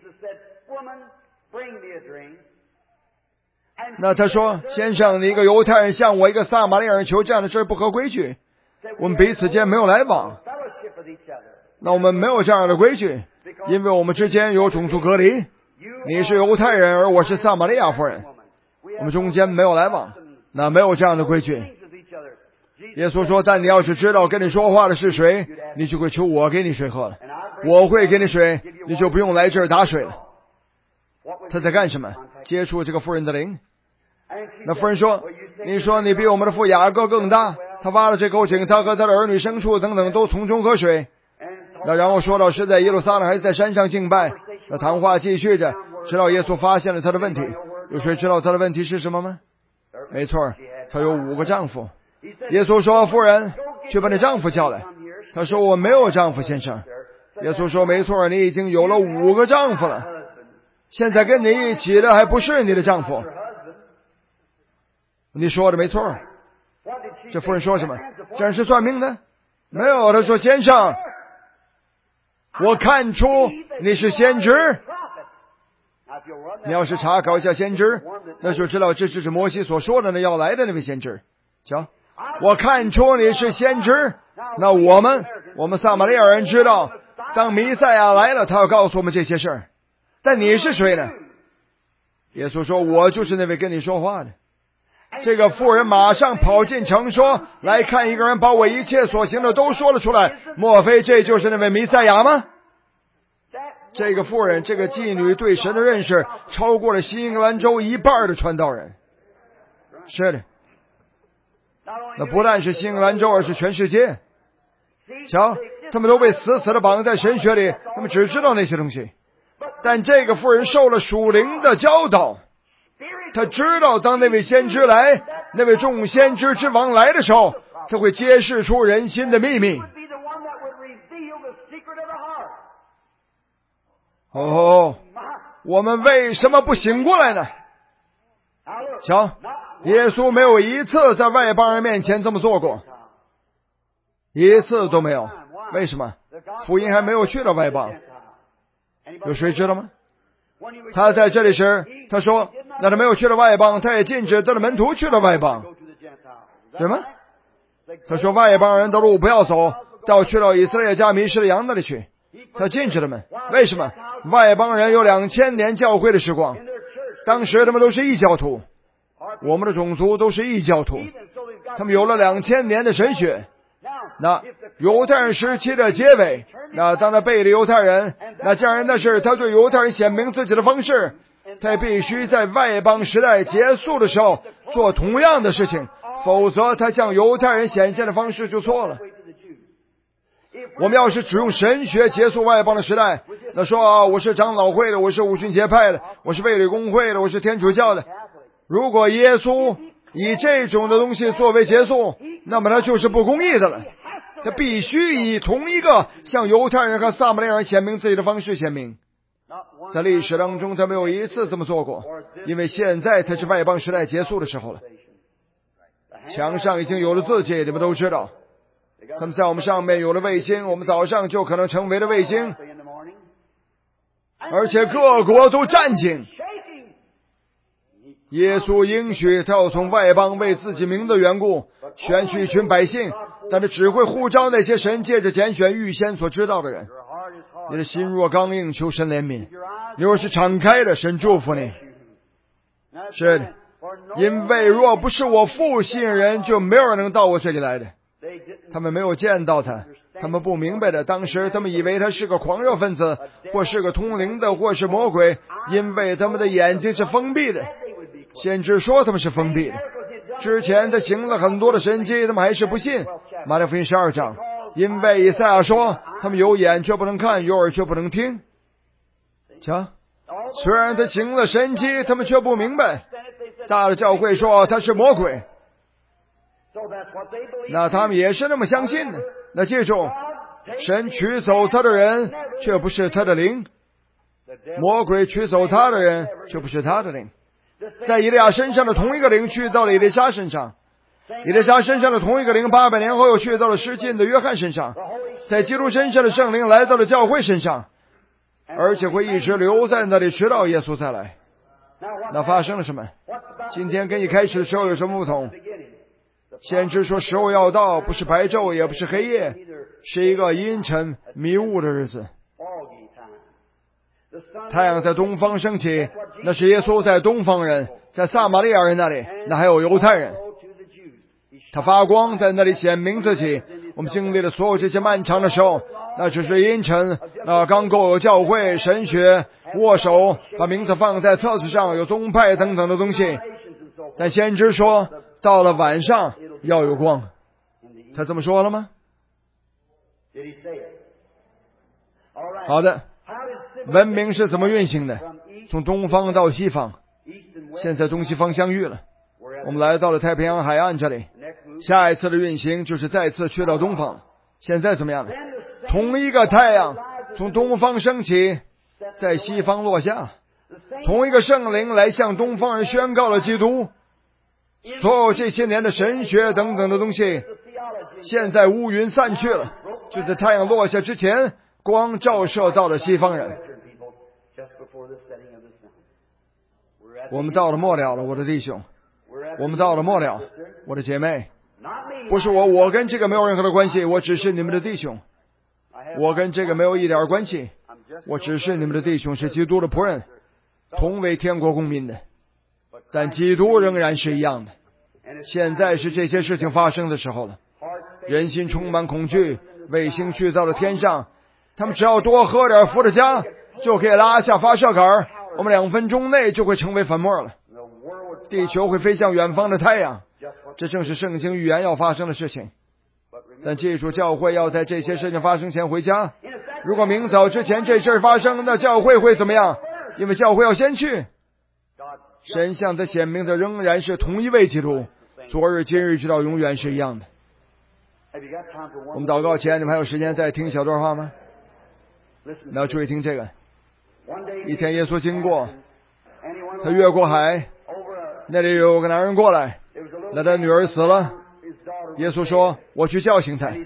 那他说，先生，你一个犹太人向我一个撒玛利亚人求这样的事不合规矩，我们彼此间没有来往。那我们没有这样的规矩，因为我们之间有种族隔离，你是犹太人而我是撒玛利亚夫人，我们中间没有来往，那没有这样的规矩。耶稣说，但你要是知道跟你说话的是谁，你就会求我给你水喝了，我会给你水，你就不用来这儿打水了。他在干什么？接触这个妇人的灵。那妇人说，你说你比我们的父雅各更大，他挖了这口井，他和他的儿女牲畜等等都从中喝水。那然后说到是在耶路撒冷还是在山上敬拜。那谈话继续着，直到耶稣发现了他的问题。有谁知道他的问题是什么吗？没错，他有5个丈夫。耶稣说，妇人，去把你丈夫叫来。他说，我没有丈夫，先生。耶稣说，没错，你已经有了5个丈夫了，现在跟你一起的还不是你的丈夫。你说的没错。这妇人说什么？这人是算命的？没有，他说，先生，我看出你是先知。你要是查考一下先知，那就知道这就是摩西所说的那要来的那位先知。瞧，我看出你是先知。那我们撒玛利亚人知道，当弥赛亚来了，他要告诉我们这些事儿。但你是谁呢？耶稣说，我就是那位跟你说话的。这个妇人马上跑进城说，来看一个人把我一切所行的都说了出来，莫非这就是那位弥赛亚吗？这个妇人，这个妓女对神的认识超过了新英格兰州1半的传道人。是的，那不但是新英格兰州，而是全世界。瞧，他们都被死死的绑在神学里，他们只知道那些东西。但这个妇人受了属灵的教导，他知道当那位先知来，那位众先知之王来的时候，他会揭示出人心的秘密。哦，我们为什么不醒过来呢？瞧，耶稣没有一次在外邦人面前这么做过，一次都没有。为什么？福音还没有去到外邦。有谁知道吗？他在这里时，他说，那他没有去到外邦，他也禁止他的门徒去了外邦，对吗？他说，外邦人的路不要走，到去到以色列家迷失的羊那里去。他禁止他们。为什么？外邦人有2000年教会的时光，当时他们都是异教徒，我们的种族都是异教徒，他们有了2000年的神学。那犹太人时期的结尾，那当他背离犹太人，那这样的是他对犹太人显明自己的方式，他必须在外邦时代结束的时候做同样的事情，否则他向犹太人显现的方式就错了。我们要是只用神学结束外邦的时代，那说我是长老会的，我是五旬节派的，我是卫理公会的，我是天主教的。如果耶稣以这种的东西作为结束，那么他就是不公义的了。他必须以同一个向犹太人和撒玛利亚人显明自己的方式显明。在历史当中他没有一次这么做过，因为现在才是外邦时代结束的时候了。墙上已经有了字迹，你们都知道。 他们在我们上面有了卫星，我们早上就可能成为了卫星，而且各国都战惊。耶稣应许他要从外邦为自己名的缘故选取一群百姓，但是只会呼召那些神借着拣选预先所知道的人。你的心若刚硬，求神怜悯；你若是敞开的，神祝福你。是的，因为若不是我父吸引人，就没有人能到我这里来的。他们没有见到他，他们不明白的。当时他们以为他是个狂热分子，或是个通灵的，或是魔鬼，因为他们的眼睛是封闭的。先知说他们是封闭的。之前他行了很多的神迹，他们还是不信。马太福音12章，因为以赛亚说他们有眼却不能看，有耳却不能听。瞧，虽然他行了神迹，他们却不明白。大的教会说他是魔鬼，那他们也是那么相信的。那记住，神取走他的人却不是他的灵，魔鬼取走他的人却不是他的灵。在以利亚身上的同一个灵去到了以利沙身上，以利沙身上的同一个灵800年后又去到了失禁的约翰身上，在基督身上的圣灵来到了教会身上，而且会一直留在那里直到耶稣再来。那发生了什么？今天跟一开始的时候有什么不同？先知说时候要到，不是白昼也不是黑夜，是一个阴沉迷雾的日子。太阳在东方升起，那是耶稣在东方人，在撒玛利亚人那里，那还有犹太人。他发光在那里显明自己。我们经历了所有这些漫长的时候，那只是阴沉，那刚够有教会、神学、握手，把名字放在册子上，有宗派等等的东西。但先知说到了晚上要有光。他这么说了吗？好的。文明是怎么运行的？从东方到西方，现在东西方相遇了，我们来到了太平洋海岸这里。下一次的运行就是再次去到东方。现在怎么样呢？同一个太阳从东方升起，在西方落下，同一个圣灵来向东方人宣告了基督。所有这些年的神学等等的东西，现在乌云散去了，就在太阳落下之前，光照射到了西方人。我们到了末了了，我的弟兄，我们到了末了，我的姐妹。不是我跟这个没有任何的关系，我只是你们的弟兄。我跟这个没有一点关系，我只是你们的弟兄，是基督的仆人，同为天国公民的。但基督仍然是一样的。现在是这些事情发生的时候了，人心充满恐惧，卫星去到了天上，他们只要多喝点伏特加就可以拉下发射杆，我们2分钟内就会成为粉末了，地球会飞向远方的太阳。这正是圣经预言要发生的事情。但记住，教会要在这些事情发生前回家。如果明早之前这事发生，那教会会怎么样？因为教会要先去。神向他显明的仍然是同一位基督，昨日今日直到永远是一样的。我们祷告前，你们还有时间再听一小段话吗？那注意听这个。一天耶稣经过，他越过海，那里有个男人过来，那他女儿死了。耶稣说我去叫醒他。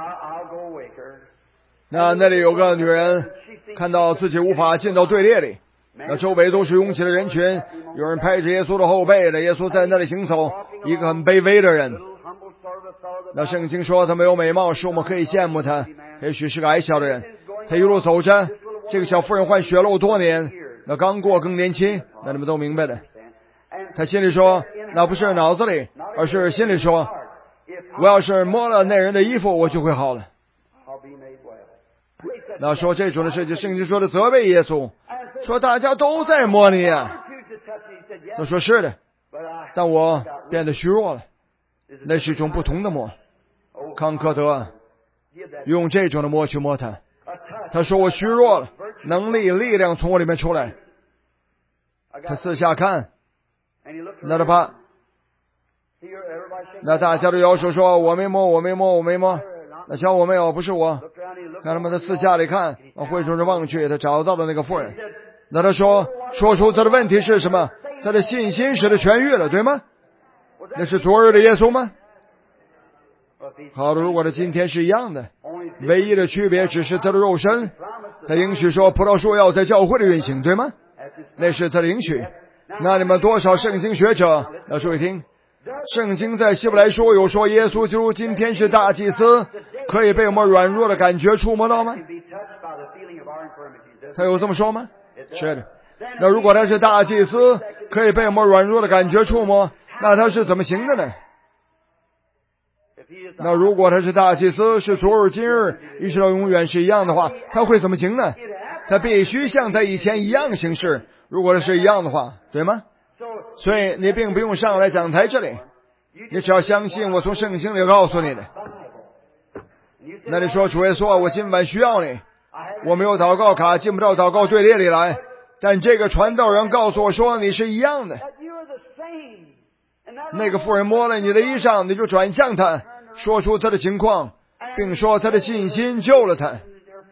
那里有个女人看到自己无法进到队列里，那周围都是拥挤的人群，有人拍着耶稣的后背，那耶稣在那里行走，一个很卑微的人。那圣经说他没有美貌，使我们可以羡慕他，也许是个矮小的人。他一路走着，这个小妇人患血漏多年，那刚过更年期，那你们都明白的。他心里说，那不是脑子里，而是心里说，我要是摸了那人的衣服，我就会好了。那说这种的事情，圣经说的责备耶稣，说大家都在摸你啊。他说是的，但我变得虚弱了，那是一种不同的摸。康科德用这种的摸去摸他，他说我虚弱了，力量从我里面出来。他四下看，那他怕，那大家都摇手说我没摸。那瞧我没有，不是我。看他们在四下里看，往会众中望去，他找到了那个妇人。那他说出他的问题是什么？他的信心使他痊愈了，对吗？那是昨日的耶稣吗？ 好的，如果他今天是一样的，唯一的区别只是他的肉身。他应许说葡萄树要在教会的运行，对吗？那是他的应许。那你们多少圣经学者要注意听，圣经在希伯来书有说耶稣基督今天是大祭司，可以被我们软弱的感觉触摸到吗？他有这么说吗？是的。那如果他是大祭司，可以被我们软弱的感觉触摸，那他是怎么行的呢？那如果他是大祭司，是昨日今日一直到永远是一样的话，他会怎么行呢？他必须像他以前一样行事，如果他是一样的话，对吗？所以你并不用上来讲台这里，你只要相信我从圣经里告诉你的。那你说主耶稣，我今晚需要你，我没有祷告卡，进不到祷告队列里来，但这个传道人告诉我说你是一样的。那个妇人摸了你的衣裳，你就转向他，说出他的情况，并说他的信心救了他。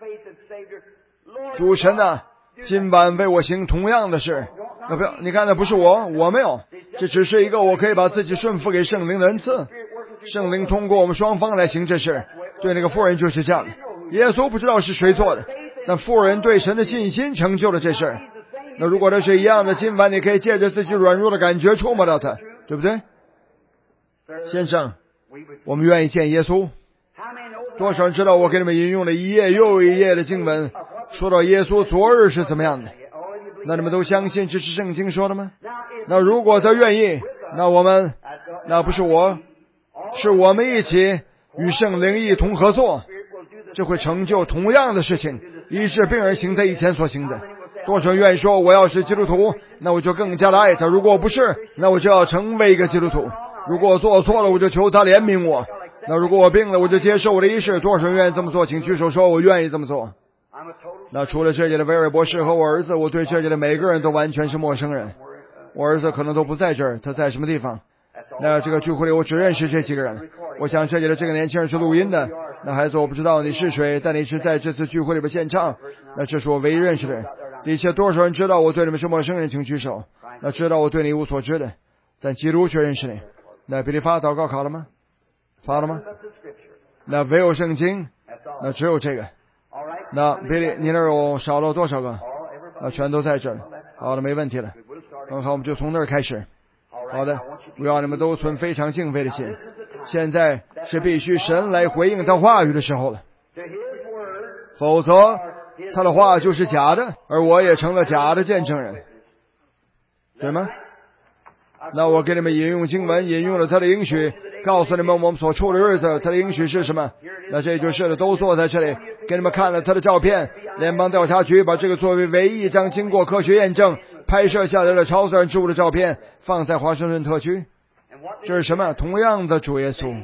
主神啊，今晚为我行同样的事。不要，你看那不是我没有，这只是一个我可以把自己顺服给圣灵的恩赐。圣灵通过我们双方来行这事。对那个妇人就是这样的。耶稣不知道是谁做的，但妇人对神的信心成就了这事。那如果这是一样的，今晚你可以借着自己软弱的感觉触摸到他，对不对？先生，我们愿意见耶稣。多少人知道我给你们引用了一页又一页的经文，说到耶稣昨日是怎么样的？那你们都相信这是圣经说的吗？那如果他愿意，那不是我，是我们一起与圣灵一同合作，这会成就同样的事情，医治病人行他以前所行的。多少人愿意说我要是基督徒，那我就更加的爱他，如果我不是，那我就要成为一个基督徒。如果我做错了，我就求他怜悯我。那如果我病了，我就接受我的医治。多少人愿意这么做？请举手说我愿意这么做。那除了这里的威尔博士和我儿子，我对这里的每个人都完全是陌生人。我儿子可能都不在这儿，他在什么地方？那这个聚会里我只认识这几个人。我想这里的这个年轻人是录音的。那孩子，我不知道你是谁，但你是在这次聚会里边献唱。那这是我唯一认识的人。这一切多少人知道我对你们是陌生人？请举手。那知道我对你无所知的，但基督却认识你。那比利发祷告卡了吗？发了吗？那唯有圣经，那只有这个。那比利，你那儿有少了多少个？全都在这儿。好的，没问题了。很好，我们就从那儿开始。好的，我要你们都存非常敬畏的心。现在是必须神来回应他话语的时候了，否则他的话就是假的，而我也成了假的见证人，对吗？那我给你们引用经文，引用了他的应许，告诉你们我们所处的日子，他的应许是什么？那这就是了，都坐在这里，给你们看了他的照片。联邦调查局把这个作为唯一一张经过科学验证拍摄下来的超自然事物的照片，放在华盛顿特区。这是什么？同样的主耶稣。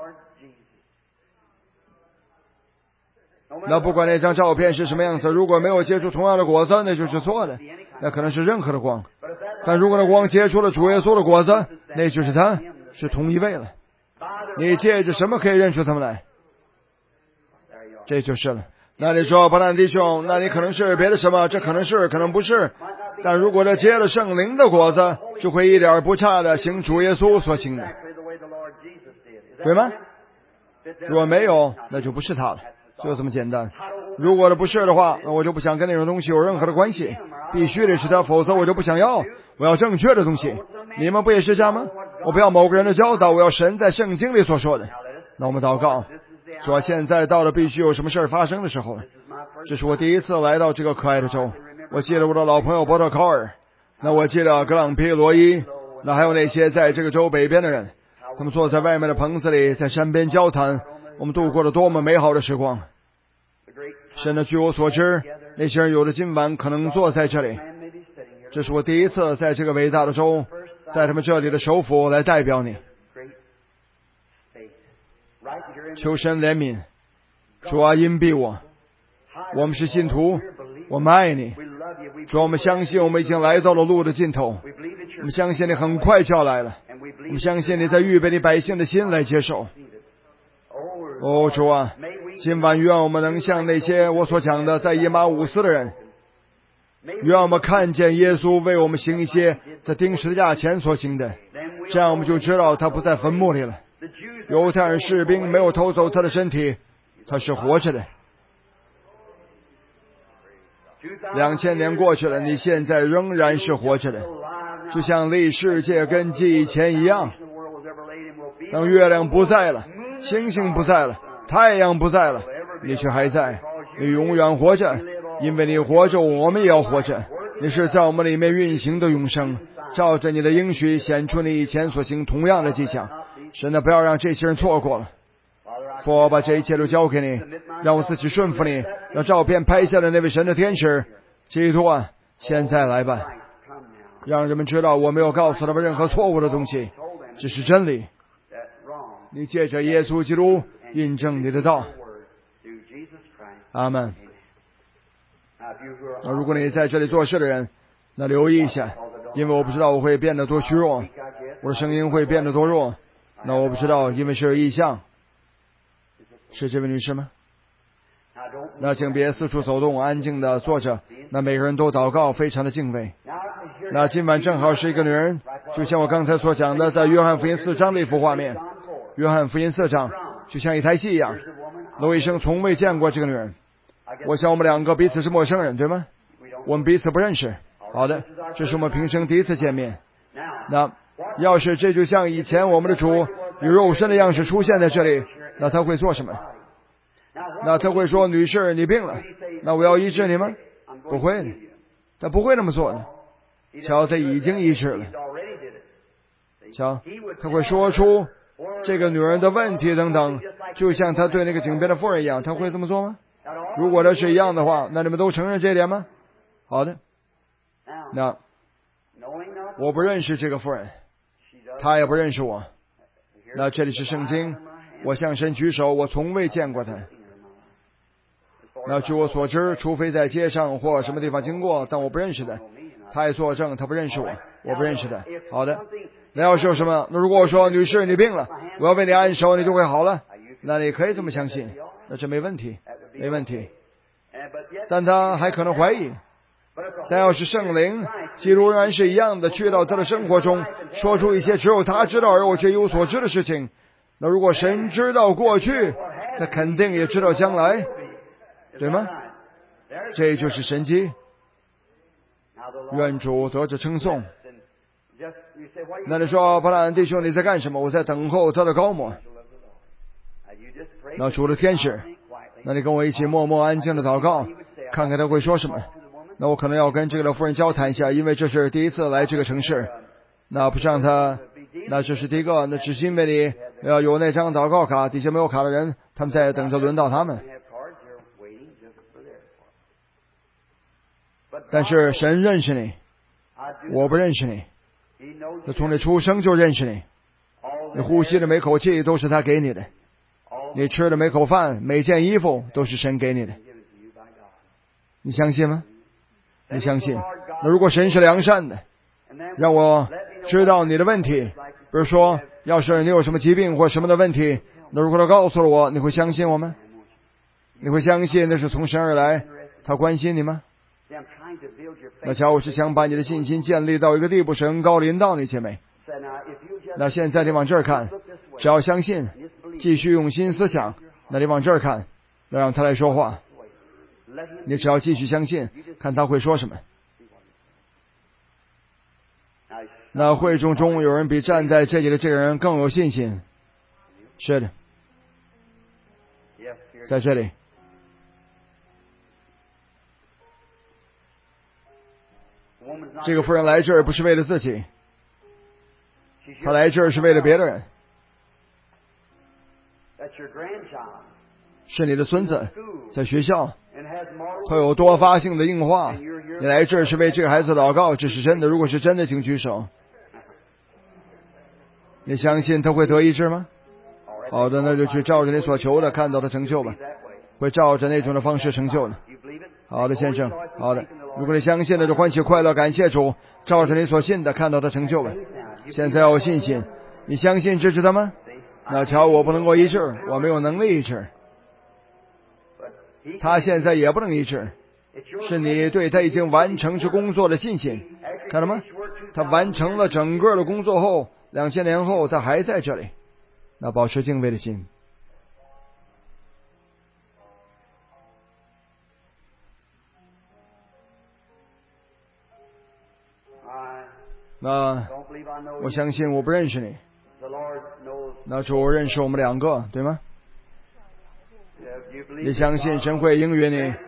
那不管那张照片是什么样子，如果没有结出同样的果子，那就是错的，那可能是任何的光。但如果那光结出了主耶稣的果子，那就是他，是同一位了。你借着什么可以认出他们来？这就是了。那你说巴兰弟兄，那你可能是别的什么，这可能是可能不是，但如果这结了圣灵的果子，就会一点不差的行主耶稣所行的，对吗？如果没有，那就不是他了，就这么简单。如果这不是的话，那我就不想跟那种东西有任何的关系，必须得是他，否则我就不想要。我要正确的东西。你们不也是这样吗？我不要某个人的教导，我要神在圣经里所说的。那我们祷告，说现在到了必须有什么事发生的时候了。这是我第一次来到这个可爱的州，我记得我的老朋友波特考尔，那我记得格朗皮罗伊，那还有那些在这个州北边的人，他们坐在外面的棚子里，在山边交谈，我们度过了多么美好的时光。神的，据我所知，那些人有的今晚可能坐在这里。这是我第一次在这个伟大的州，在他们这里的首府来代表你。求神怜悯，主啊，荫庇我。我们是信徒，我们爱你。主啊，我们相信我们已经来到了路的尽头，我们相信你很快就要来了，我们相信你在预备你百姓的心来接受。哦，主啊，今晚愿我们能像那些我所讲的在以马忤斯的人，愿我们看见耶稣为我们行一些在钉十字架前所行的，这样我们就知道他不在坟墓里了。 犹太人士兵没有偷走他的身体，他是活着的。2000年过去了，你现在仍然是活着的，就像历世界根基以前一样。当月亮不在了，星星不在了，太阳不在了，你却还在，你永远活着，因为你活着，我们也要活着。你是在我们里面运行的永生，照着你的应许显出你以前所行同样的迹象。神啊，不要让这些人错过了。父，我把这一切都交给你，让我自己顺服你，让照片拍下的那位神的天使基督啊，现在来吧，让人们知道我没有告诉他们任何错误的东西，这是真理。你借着耶稣基督印证你的道。阿们。如果你在这里做事的人，那留意一下，因为我不知道我会变得多虚弱，我的声音会变得多弱，那我不知道，因为是异象。是这位女士吗？那请别四处走动，安静的坐着。那每个人都祷告，非常的敬畏。那今晚正好是一个女人，就像我刚才所讲的，在约翰福音4章的一幅画面。约翰福音4章就像一台戏一样。我一生从未见过这个女人。我想我们两个彼此是陌生人，对吗？我们彼此不认识。好的，这是我们平生第一次见面。那要是这就像以前我们的主以肉身的样式出现在这里，那他会做什么？那他会说，女士，你病了，那我要医治你吗？不会的，他不会那么做的。瞧，他已经医治了。瞧，他会说出这个女人的问题等等，就像他对那个井边的妇人一样。他会这么做吗？如果他是一样的话，那你们都承认这一点吗？好的。那我不认识这个妇人，她也不认识我。那这里是圣经，我向神举手，我从未见过她。那据我所知，除非在街上或什么地方经过，但我不认识她。她也作证，她不认识我，我不认识她。好的。那要是有什么，那如果我说，女士你病了，我要为你按手，你就会好了，那你可以这么相信，那这没问题，没问题。但他还可能怀疑。但要是圣灵基督仍然是一样的去到他的生活中，说出一些只有他知道而我却有所知的事情，那如果神知道过去，他肯定也知道将来，对吗？这就是神迹。愿主得着称颂。那你说，伯兰弟兄你在干什么？我在等候他的高摩。那除了天使，那你跟我一起默默安静的祷告，看看他会说什么。那我可能要跟这个妇人交谈一下，因为这是第一次来这个城市。那不是让他，那这是第一个，那只是因为你要有那张祷告卡，底下没有卡的人，他们在等着轮到他们。但是神认识你，我不认识你。他从你出生就认识你，你呼吸的每口气都是他给你的，你吃的每口饭每件衣服都是神给你的。你相信吗？你相信？那如果神是良善的，让我知道你的问题，比如说要是你有什么疾病或什么的问题，那如果他告诉了我，你会相信我吗？你会相信那是从神而来，他关心你吗？那瞧，我是想把你的信心建立到一个地步，神高临到你，姐妹。那现在你往这儿看，只要相信，继续用心思想，那你往这儿看，那让他来说话。你只要继续相信，看他会说什么。那会众中有人比站在这里的这个人更有信心。是的，在这里。这个妇人来这儿不是为了自己，她来这儿是为了别的人。是你的孙子在学校，他有多发性的硬化，你来这儿是为这个孩子祷告，这是真的。如果是真的，请举手。你相信他会得医治吗？好的，那就去照着你所求的看到的成就吧，会照着那种的方式成就的。好的，先生。好的，如果你相信的，就欢喜快乐，感谢主，照着你所信的看到的成就吧。现在要有信心，你相信支持他吗？那瞧，我不能够医治，我没有能力医治，他现在也不能医治，是你对他已经完成这工作的信心。看到吗？他完成了整个的工作后，2000年后他还在这里。 那保持敬畏的心。那我相信我不认识你，那主认识我们两个，对吗？你相信神会应允你？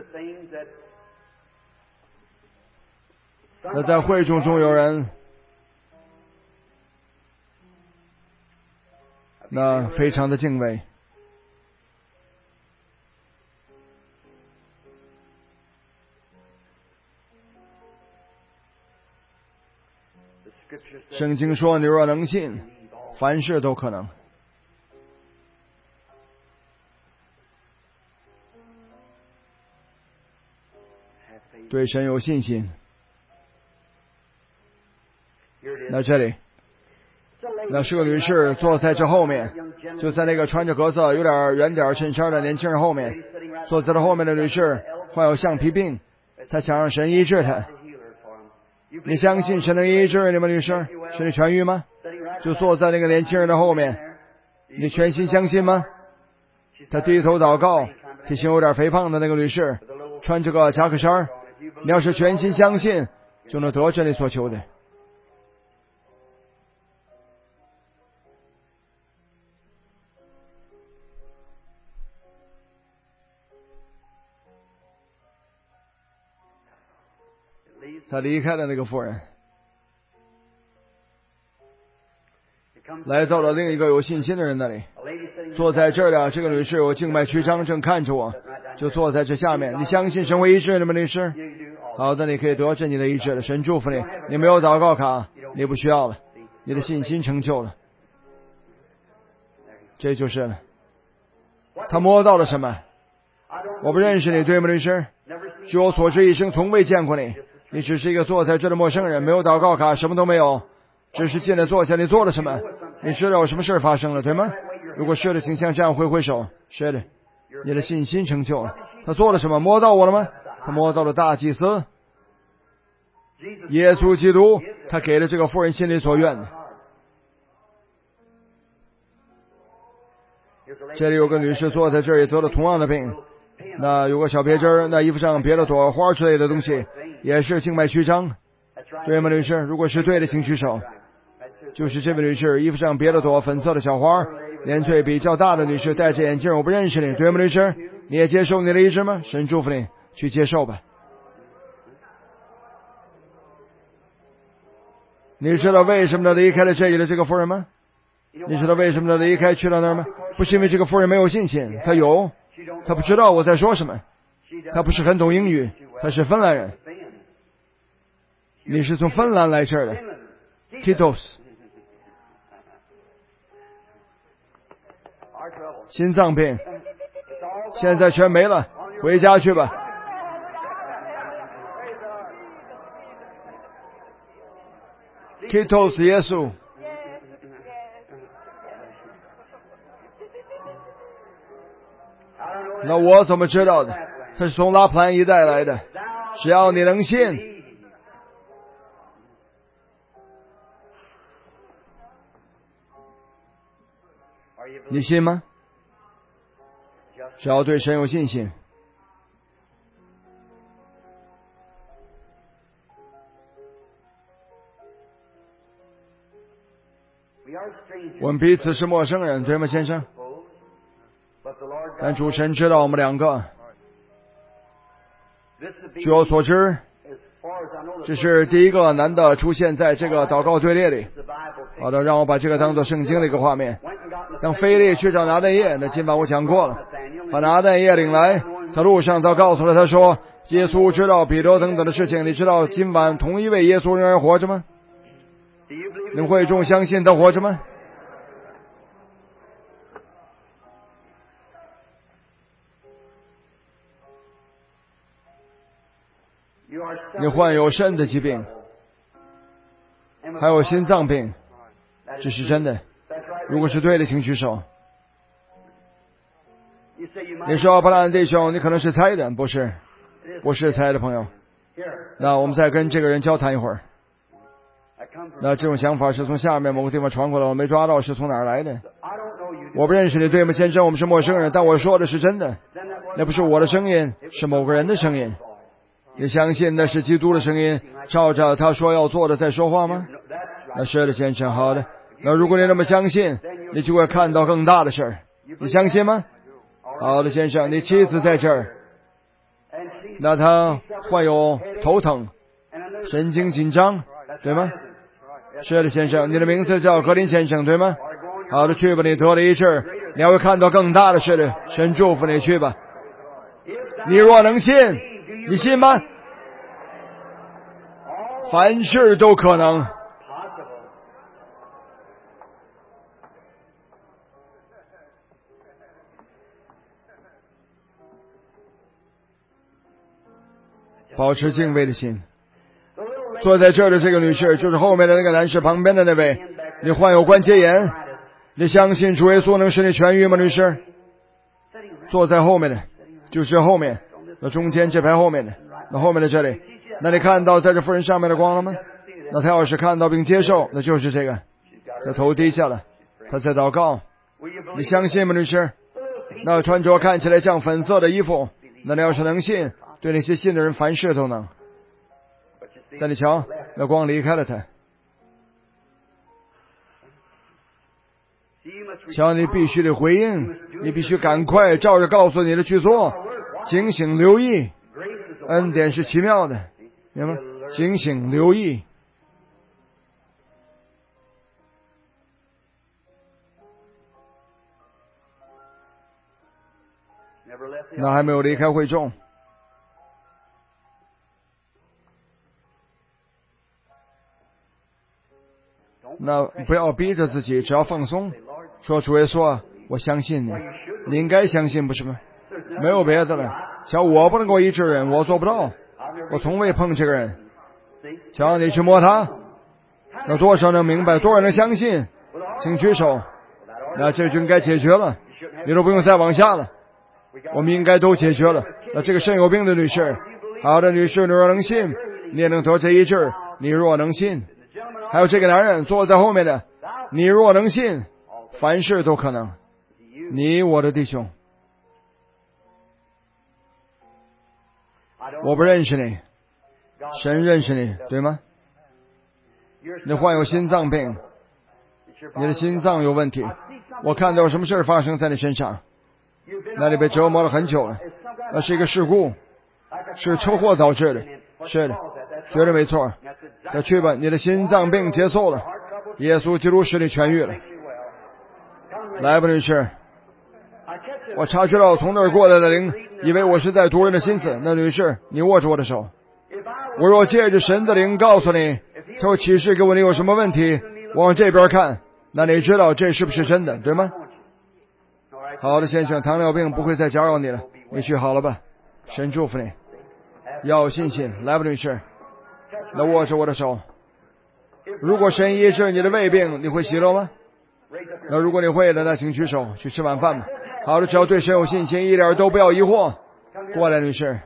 那在会众中有人，那非常的敬畏。圣经说，你若能信，凡事都可能。对神有信心。那这里，那是个女士坐在这后面，就在那个穿着格子有点圆点衬衫的年轻人后面，坐在了后面的女士患有橡皮病，她想让神医治她。你相信神能医治你吗，女士？是你痊愈吗？就坐在那个年轻人的后面，你全心相信吗？他低头祷告，体型有点肥胖的那个女士，穿着个夹克衫，你要是全心相信，就能得着你所求的。他离开了那个妇人，来到了另一个有信心的人那里，坐在这儿的这个女士有静脉曲张，正看着我，就坐在这下面。你相信神会医治你吗，女士？好的，你可以得着你的医治了，神祝福你。你没有祷告卡，你不需要了，你的信心成就了。这就是了。他摸到了什么？我不认识你，对吗，律师？据我所知，一生从未见过你。你只是一个坐在这的陌生人，没有祷告卡，什么都没有，只是进来坐下。你做了什么？你知道有什么事发生了，对吗？如果是的，请像这样挥挥手。是的，你的信心成就了。他做了什么？摸到我了吗？他摸到了大祭司耶稣基督，他给了这个妇人心里所愿的。这里有个女士坐在这儿，也得了同样的病，那有个小别针，那衣服上别了朵花之类的东西，也是静脉曲张，对吗，女士？如果是对的，请举手。就是这位女士，衣服上别了朵粉色的小花，年岁比较大的女士，戴着眼镜，我不认识你，对吗，女士？你也接受你的医治吗？神祝福你，去接受吧。你知道为什么他离开了这里的这个妇人吗？你知道为什么他离开去了那儿吗？不是因为这个妇人没有信心，他有，他不知道我在说什么，他不是很懂英语，他是芬兰人。你是从芬兰来这儿的 Kitos， 心脏病现在全没了，回家去吧。Kitos 耶稣，那我怎么知道的？他是从拉普兰一带来的。只要你能信，你信吗？只要对神有信心。我们彼此是陌生人，对吗，先生？但主神知道我们两个。据我所知，这是第一个男的出现在这个祷告队列里。好的，让我把这个当作圣经的一个画面。当腓力去找拿但业，那今晚我讲过了，把拿但业领来，在路上他告诉了他说，耶稣知道彼得等等的事情。你知道今晚同一位耶稣仍然活着吗？你会众相信他活着吗？你患有肾的疾病，还有心脏病，这是真的。如果是对的，请举手。你说布兰弟兄，你可能是猜的，不是，不是猜的朋友。那我们再跟这个人交谈一会儿。那这种想法是从下面某个地方传过来，我没抓到是从哪儿来的。 我不认识你，对吗，先生？我们是陌生人，但我说的是真的。那不是我的声音，是某个人的声音。你相信那是基督的声音，照着他说要做的在说话吗？那是的，先生。好的。那如果你那么相信，你就会看到更大的事儿。你相信吗？好的，先生。你妻子在这儿，那她患有头疼、神经紧张，对吗？是的，先生。你的名字叫格林先生，对吗？好的，去吧，你得了医治，你还会看到更大的事的。神祝福你，去吧。你若能信，你信吗？凡事都可能。保持敬畏的心。坐在这儿的这个女士，就是后面的那个男士旁边的那位，你患有关节炎，你相信主耶稣能使你痊愈吗，女士？坐在后面的，就是后面，那中间这排后面的，那后面的这里，那你看到在这妇人上面的光了吗？那他要是看到并接受，那就是这个，他头低下了，他在祷告。你相信吗，女士？那穿着看起来像粉色的衣服，那你要是能信，对那些信的人凡事都能。但你瞧，那光离开了他。瞧，你必须得回应，你必须赶快照着告诉你的去做，警醒留意。恩典是奇妙的，明白吗？警醒留意。那还没有离开会众。那不要逼着自己，只要放松，说主耶稣，我相信你，你应该相信，不是吗？没有别的了。瞧，我不能够医治人，我做不到，我从未碰这个人。瞧，你去摸他，那多少能明白，多少能相信，请举手。那这就应该解决了，你都不用再往下了，我们应该都解决了。那这个肾有病的女士，好的，女士，你若能信，你也能得这医治，你若能信。还有这个男人坐在后面的，你若能信，凡事都可能。你我的弟兄，我不认识你，神认识你，对吗？你患有心脏病，你的心脏有问题，我看到有什么事发生在你身上，那你被折磨了很久了，那是一个事故，是车祸导致的，是的，绝对没错。那去吧，你的心脏病结束了，耶稣基督使你痊愈了。来吧，女士，我察觉到从那儿过来的灵，以为我是在读人的心思。那女士，你握着我的手，我若借着神的灵告诉你，他会启示给我你有什么问题，往这边看，那你知道这是不是真的，对吗？好的，先生，糖尿病不会再搅扰你了，你去好了吧，神祝福你，要有信心。来吧，女士，那握着我的手。如果神医治你的胃病，你会喜乐吗？那如果你会的，那请举手，去吃晚饭吧。好的，只要对神有信心，一点都不要疑惑。过来，女士。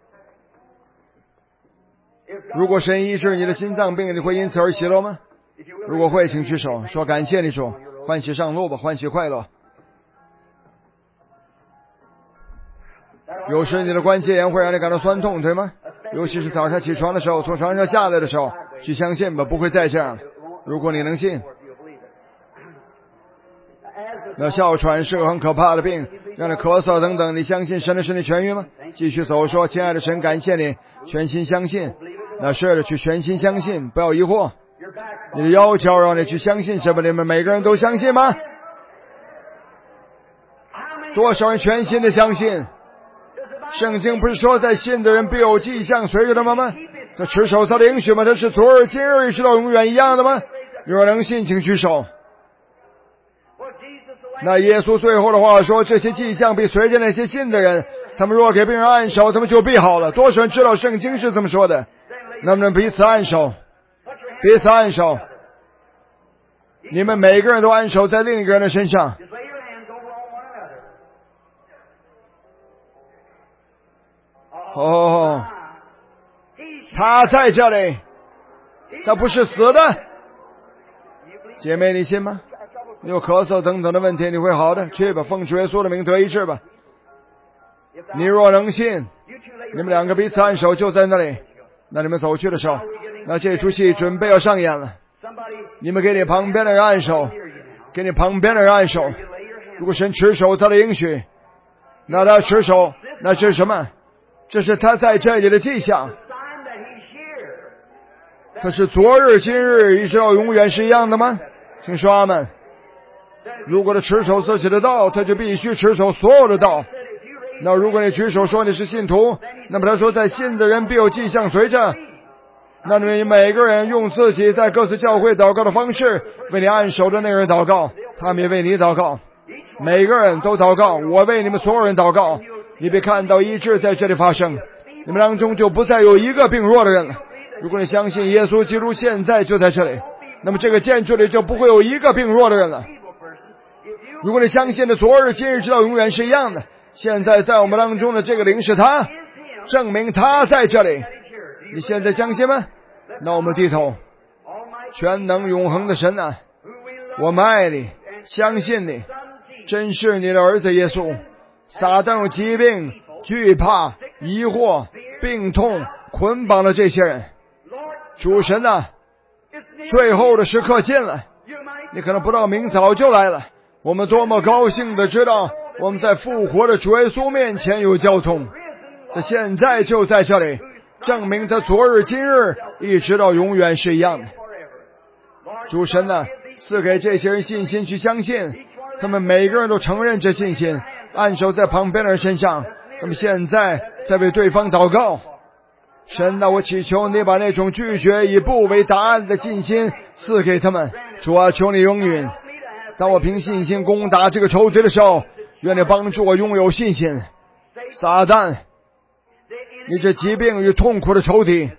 如果神医治你的心脏病，你会因此而喜乐吗？如果会，请举手，说感谢你主，欢喜上路吧，欢喜快乐。有时你的关节炎会让你感到酸痛，对吗？尤其是早上起床的时候，从床上下来的时候，去相信吧，不会再这样了。如果你能信。那哮喘是个很可怕的病，让你咳嗽等等，你相信神的使你痊愈吗？继续走，说亲爱的神，感谢你，全心相信。那是的，去全心相信，不要疑惑。你的要求让你去相信什么？你们每个人都相信吗？多少人全心的相信？圣经不是说在信的人必有迹象随着他们吗？这持守他的应许吗？他是昨日今日直到永远一样的吗？你若能信，请举手。那耶稣最后的话说，这些迹象必随着那些信的人，他们若给病人按手，他们就必好了。多少人知道圣经是这么说的？能不能彼此按手？彼此按手。你们每个人都按手在另一个人的身上。哦，他在这里，他不是死的。姐妹，你信吗？ 你有咳嗽等等的问题，你会好的，去吧，奉主耶稣的名得医治吧。你若能信，你们两个彼此按手，就在那里。那你们走去的时候，那这出戏准备要上演了。你们给你旁边的人按手，给你旁边的人按手。如果神持守他的应许，那他持守，那是什么？这是他在这里的迹象。他是昨日今日一直到永远是一样的吗？请说阿们。如果他持守自己的道，他就必须持守所有的道。那如果你举手说你是信徒，那么他说在信的人必有迹象随着。那你们每个人用自己在各自教会祷告的方式为你按手的那个人祷告，他们也为你祷告，每个人都祷告，我为你们所有人祷告。你别看到医治在这里发生，你们当中就不再有一个病弱的人了。如果你相信耶稣基督现在就在这里，那么这个建筑里就不会有一个病弱的人了。如果你相信的昨日今日直到永远是一样的，现在在我们当中的这个灵是他，证明他在这里。你现在相信吗？那我们低头。全能永恒的神啊，我们爱你，相信你，真是你的儿子耶稣。撒旦用疾病、惧怕、疑惑、病痛捆绑了这些人。主神啊，最后的时刻近了，你可能不知道明早就来了。我们多么高兴的知道我们在复活的主耶稣面前有交通，他现在就在这里，证明他昨日今日一直到永远是一样的。主神呢，赐给这些人信心去相信，他们每个人都承认这信心，按手在旁边的人身上，他们现在在为对方祷告。神啊，我祈求你把那种拒绝以不为答案的信心赐给他们。主啊，求你应允。当我凭信心攻打这个仇敌的时候，愿你帮助我拥有信心。撒旦，你这疾病与痛苦的仇敌，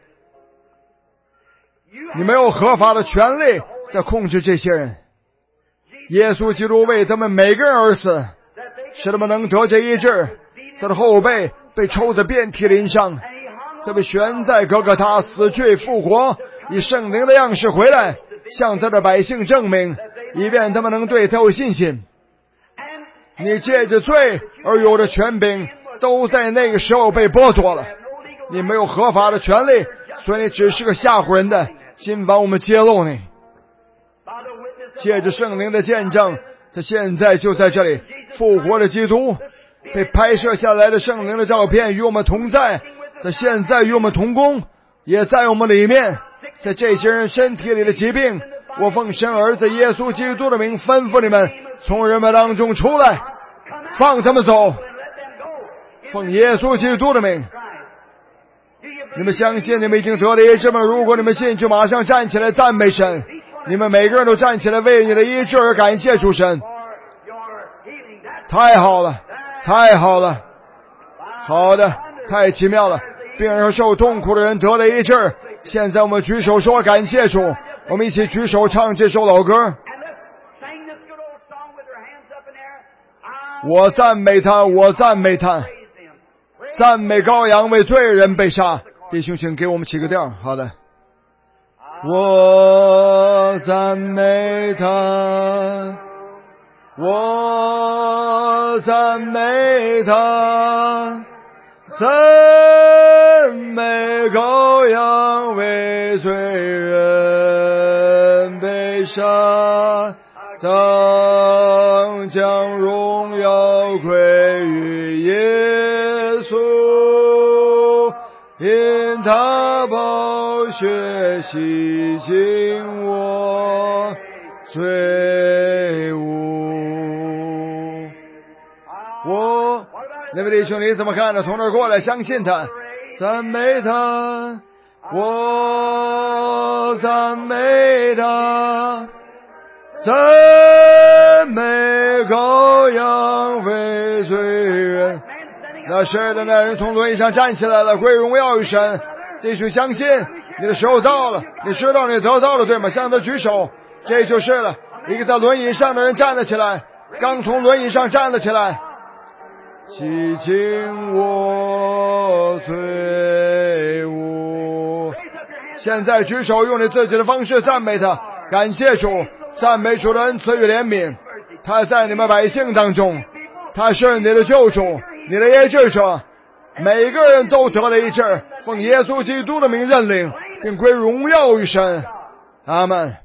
你没有合法的权利在控制这些人。耶稣基督为他们每个人而死，使他们能得这医治。他的后背被抽得遍体鳞伤，他被悬在各个他，死去复活，以圣灵的样式回来，向他的百姓证明，以便他们能对他有信心。你借着罪而有的权柄都在那个时候被剥夺了，你没有合法的权利，所以你只是个吓唬人的。今晚我们揭露你，借着圣灵的见证，他现在就在这里。复活的基督被拍摄下来的圣灵的照片与我们同在，他现在与我们同工，也在我们里面。在这些人身体里的疾病，我奉神儿子耶稣基督的名吩咐你们从人们当中出来，放他们走，奉耶稣基督的名。你们相信你们已经得了医治吗？如果你们信，就马上站起来赞美神。你们每个人都站起来为你的医治而感谢主神。太好了，太好了，好的，太奇妙了。病人和受痛苦的人得了医治。现在我们举手说感谢主，我们一起举手唱这首老歌。我赞美他，我赞美他，赞美羔羊为罪人被杀。弟兄请给我们起个调。好的。我赞美他，我赞美他，赞美羔羊为罪人被杀，当将荣耀归于耶稣，因他宝血洗净我罪污。那位弟兄你怎么看呢？从那儿过来，相信他，赞美他，我赞美他，赞美羔羊为罪人。那谁的那人从轮椅上站起来了，归荣耀于神。弟兄相信你的时候到了，你知道你得到了对吗？向他举手，这就是了。一个在轮椅上的人站了起来，刚从轮椅上站了起来。洗净我罪污。现在举手，用你自己的方式赞美他，感谢主， 赞美主的恩慈与怜悯，他在你们百姓当中，他是你的救主，你的医治者，每个人都得了医治，奉耶稣基督的名认领，并归荣耀于神。阿们。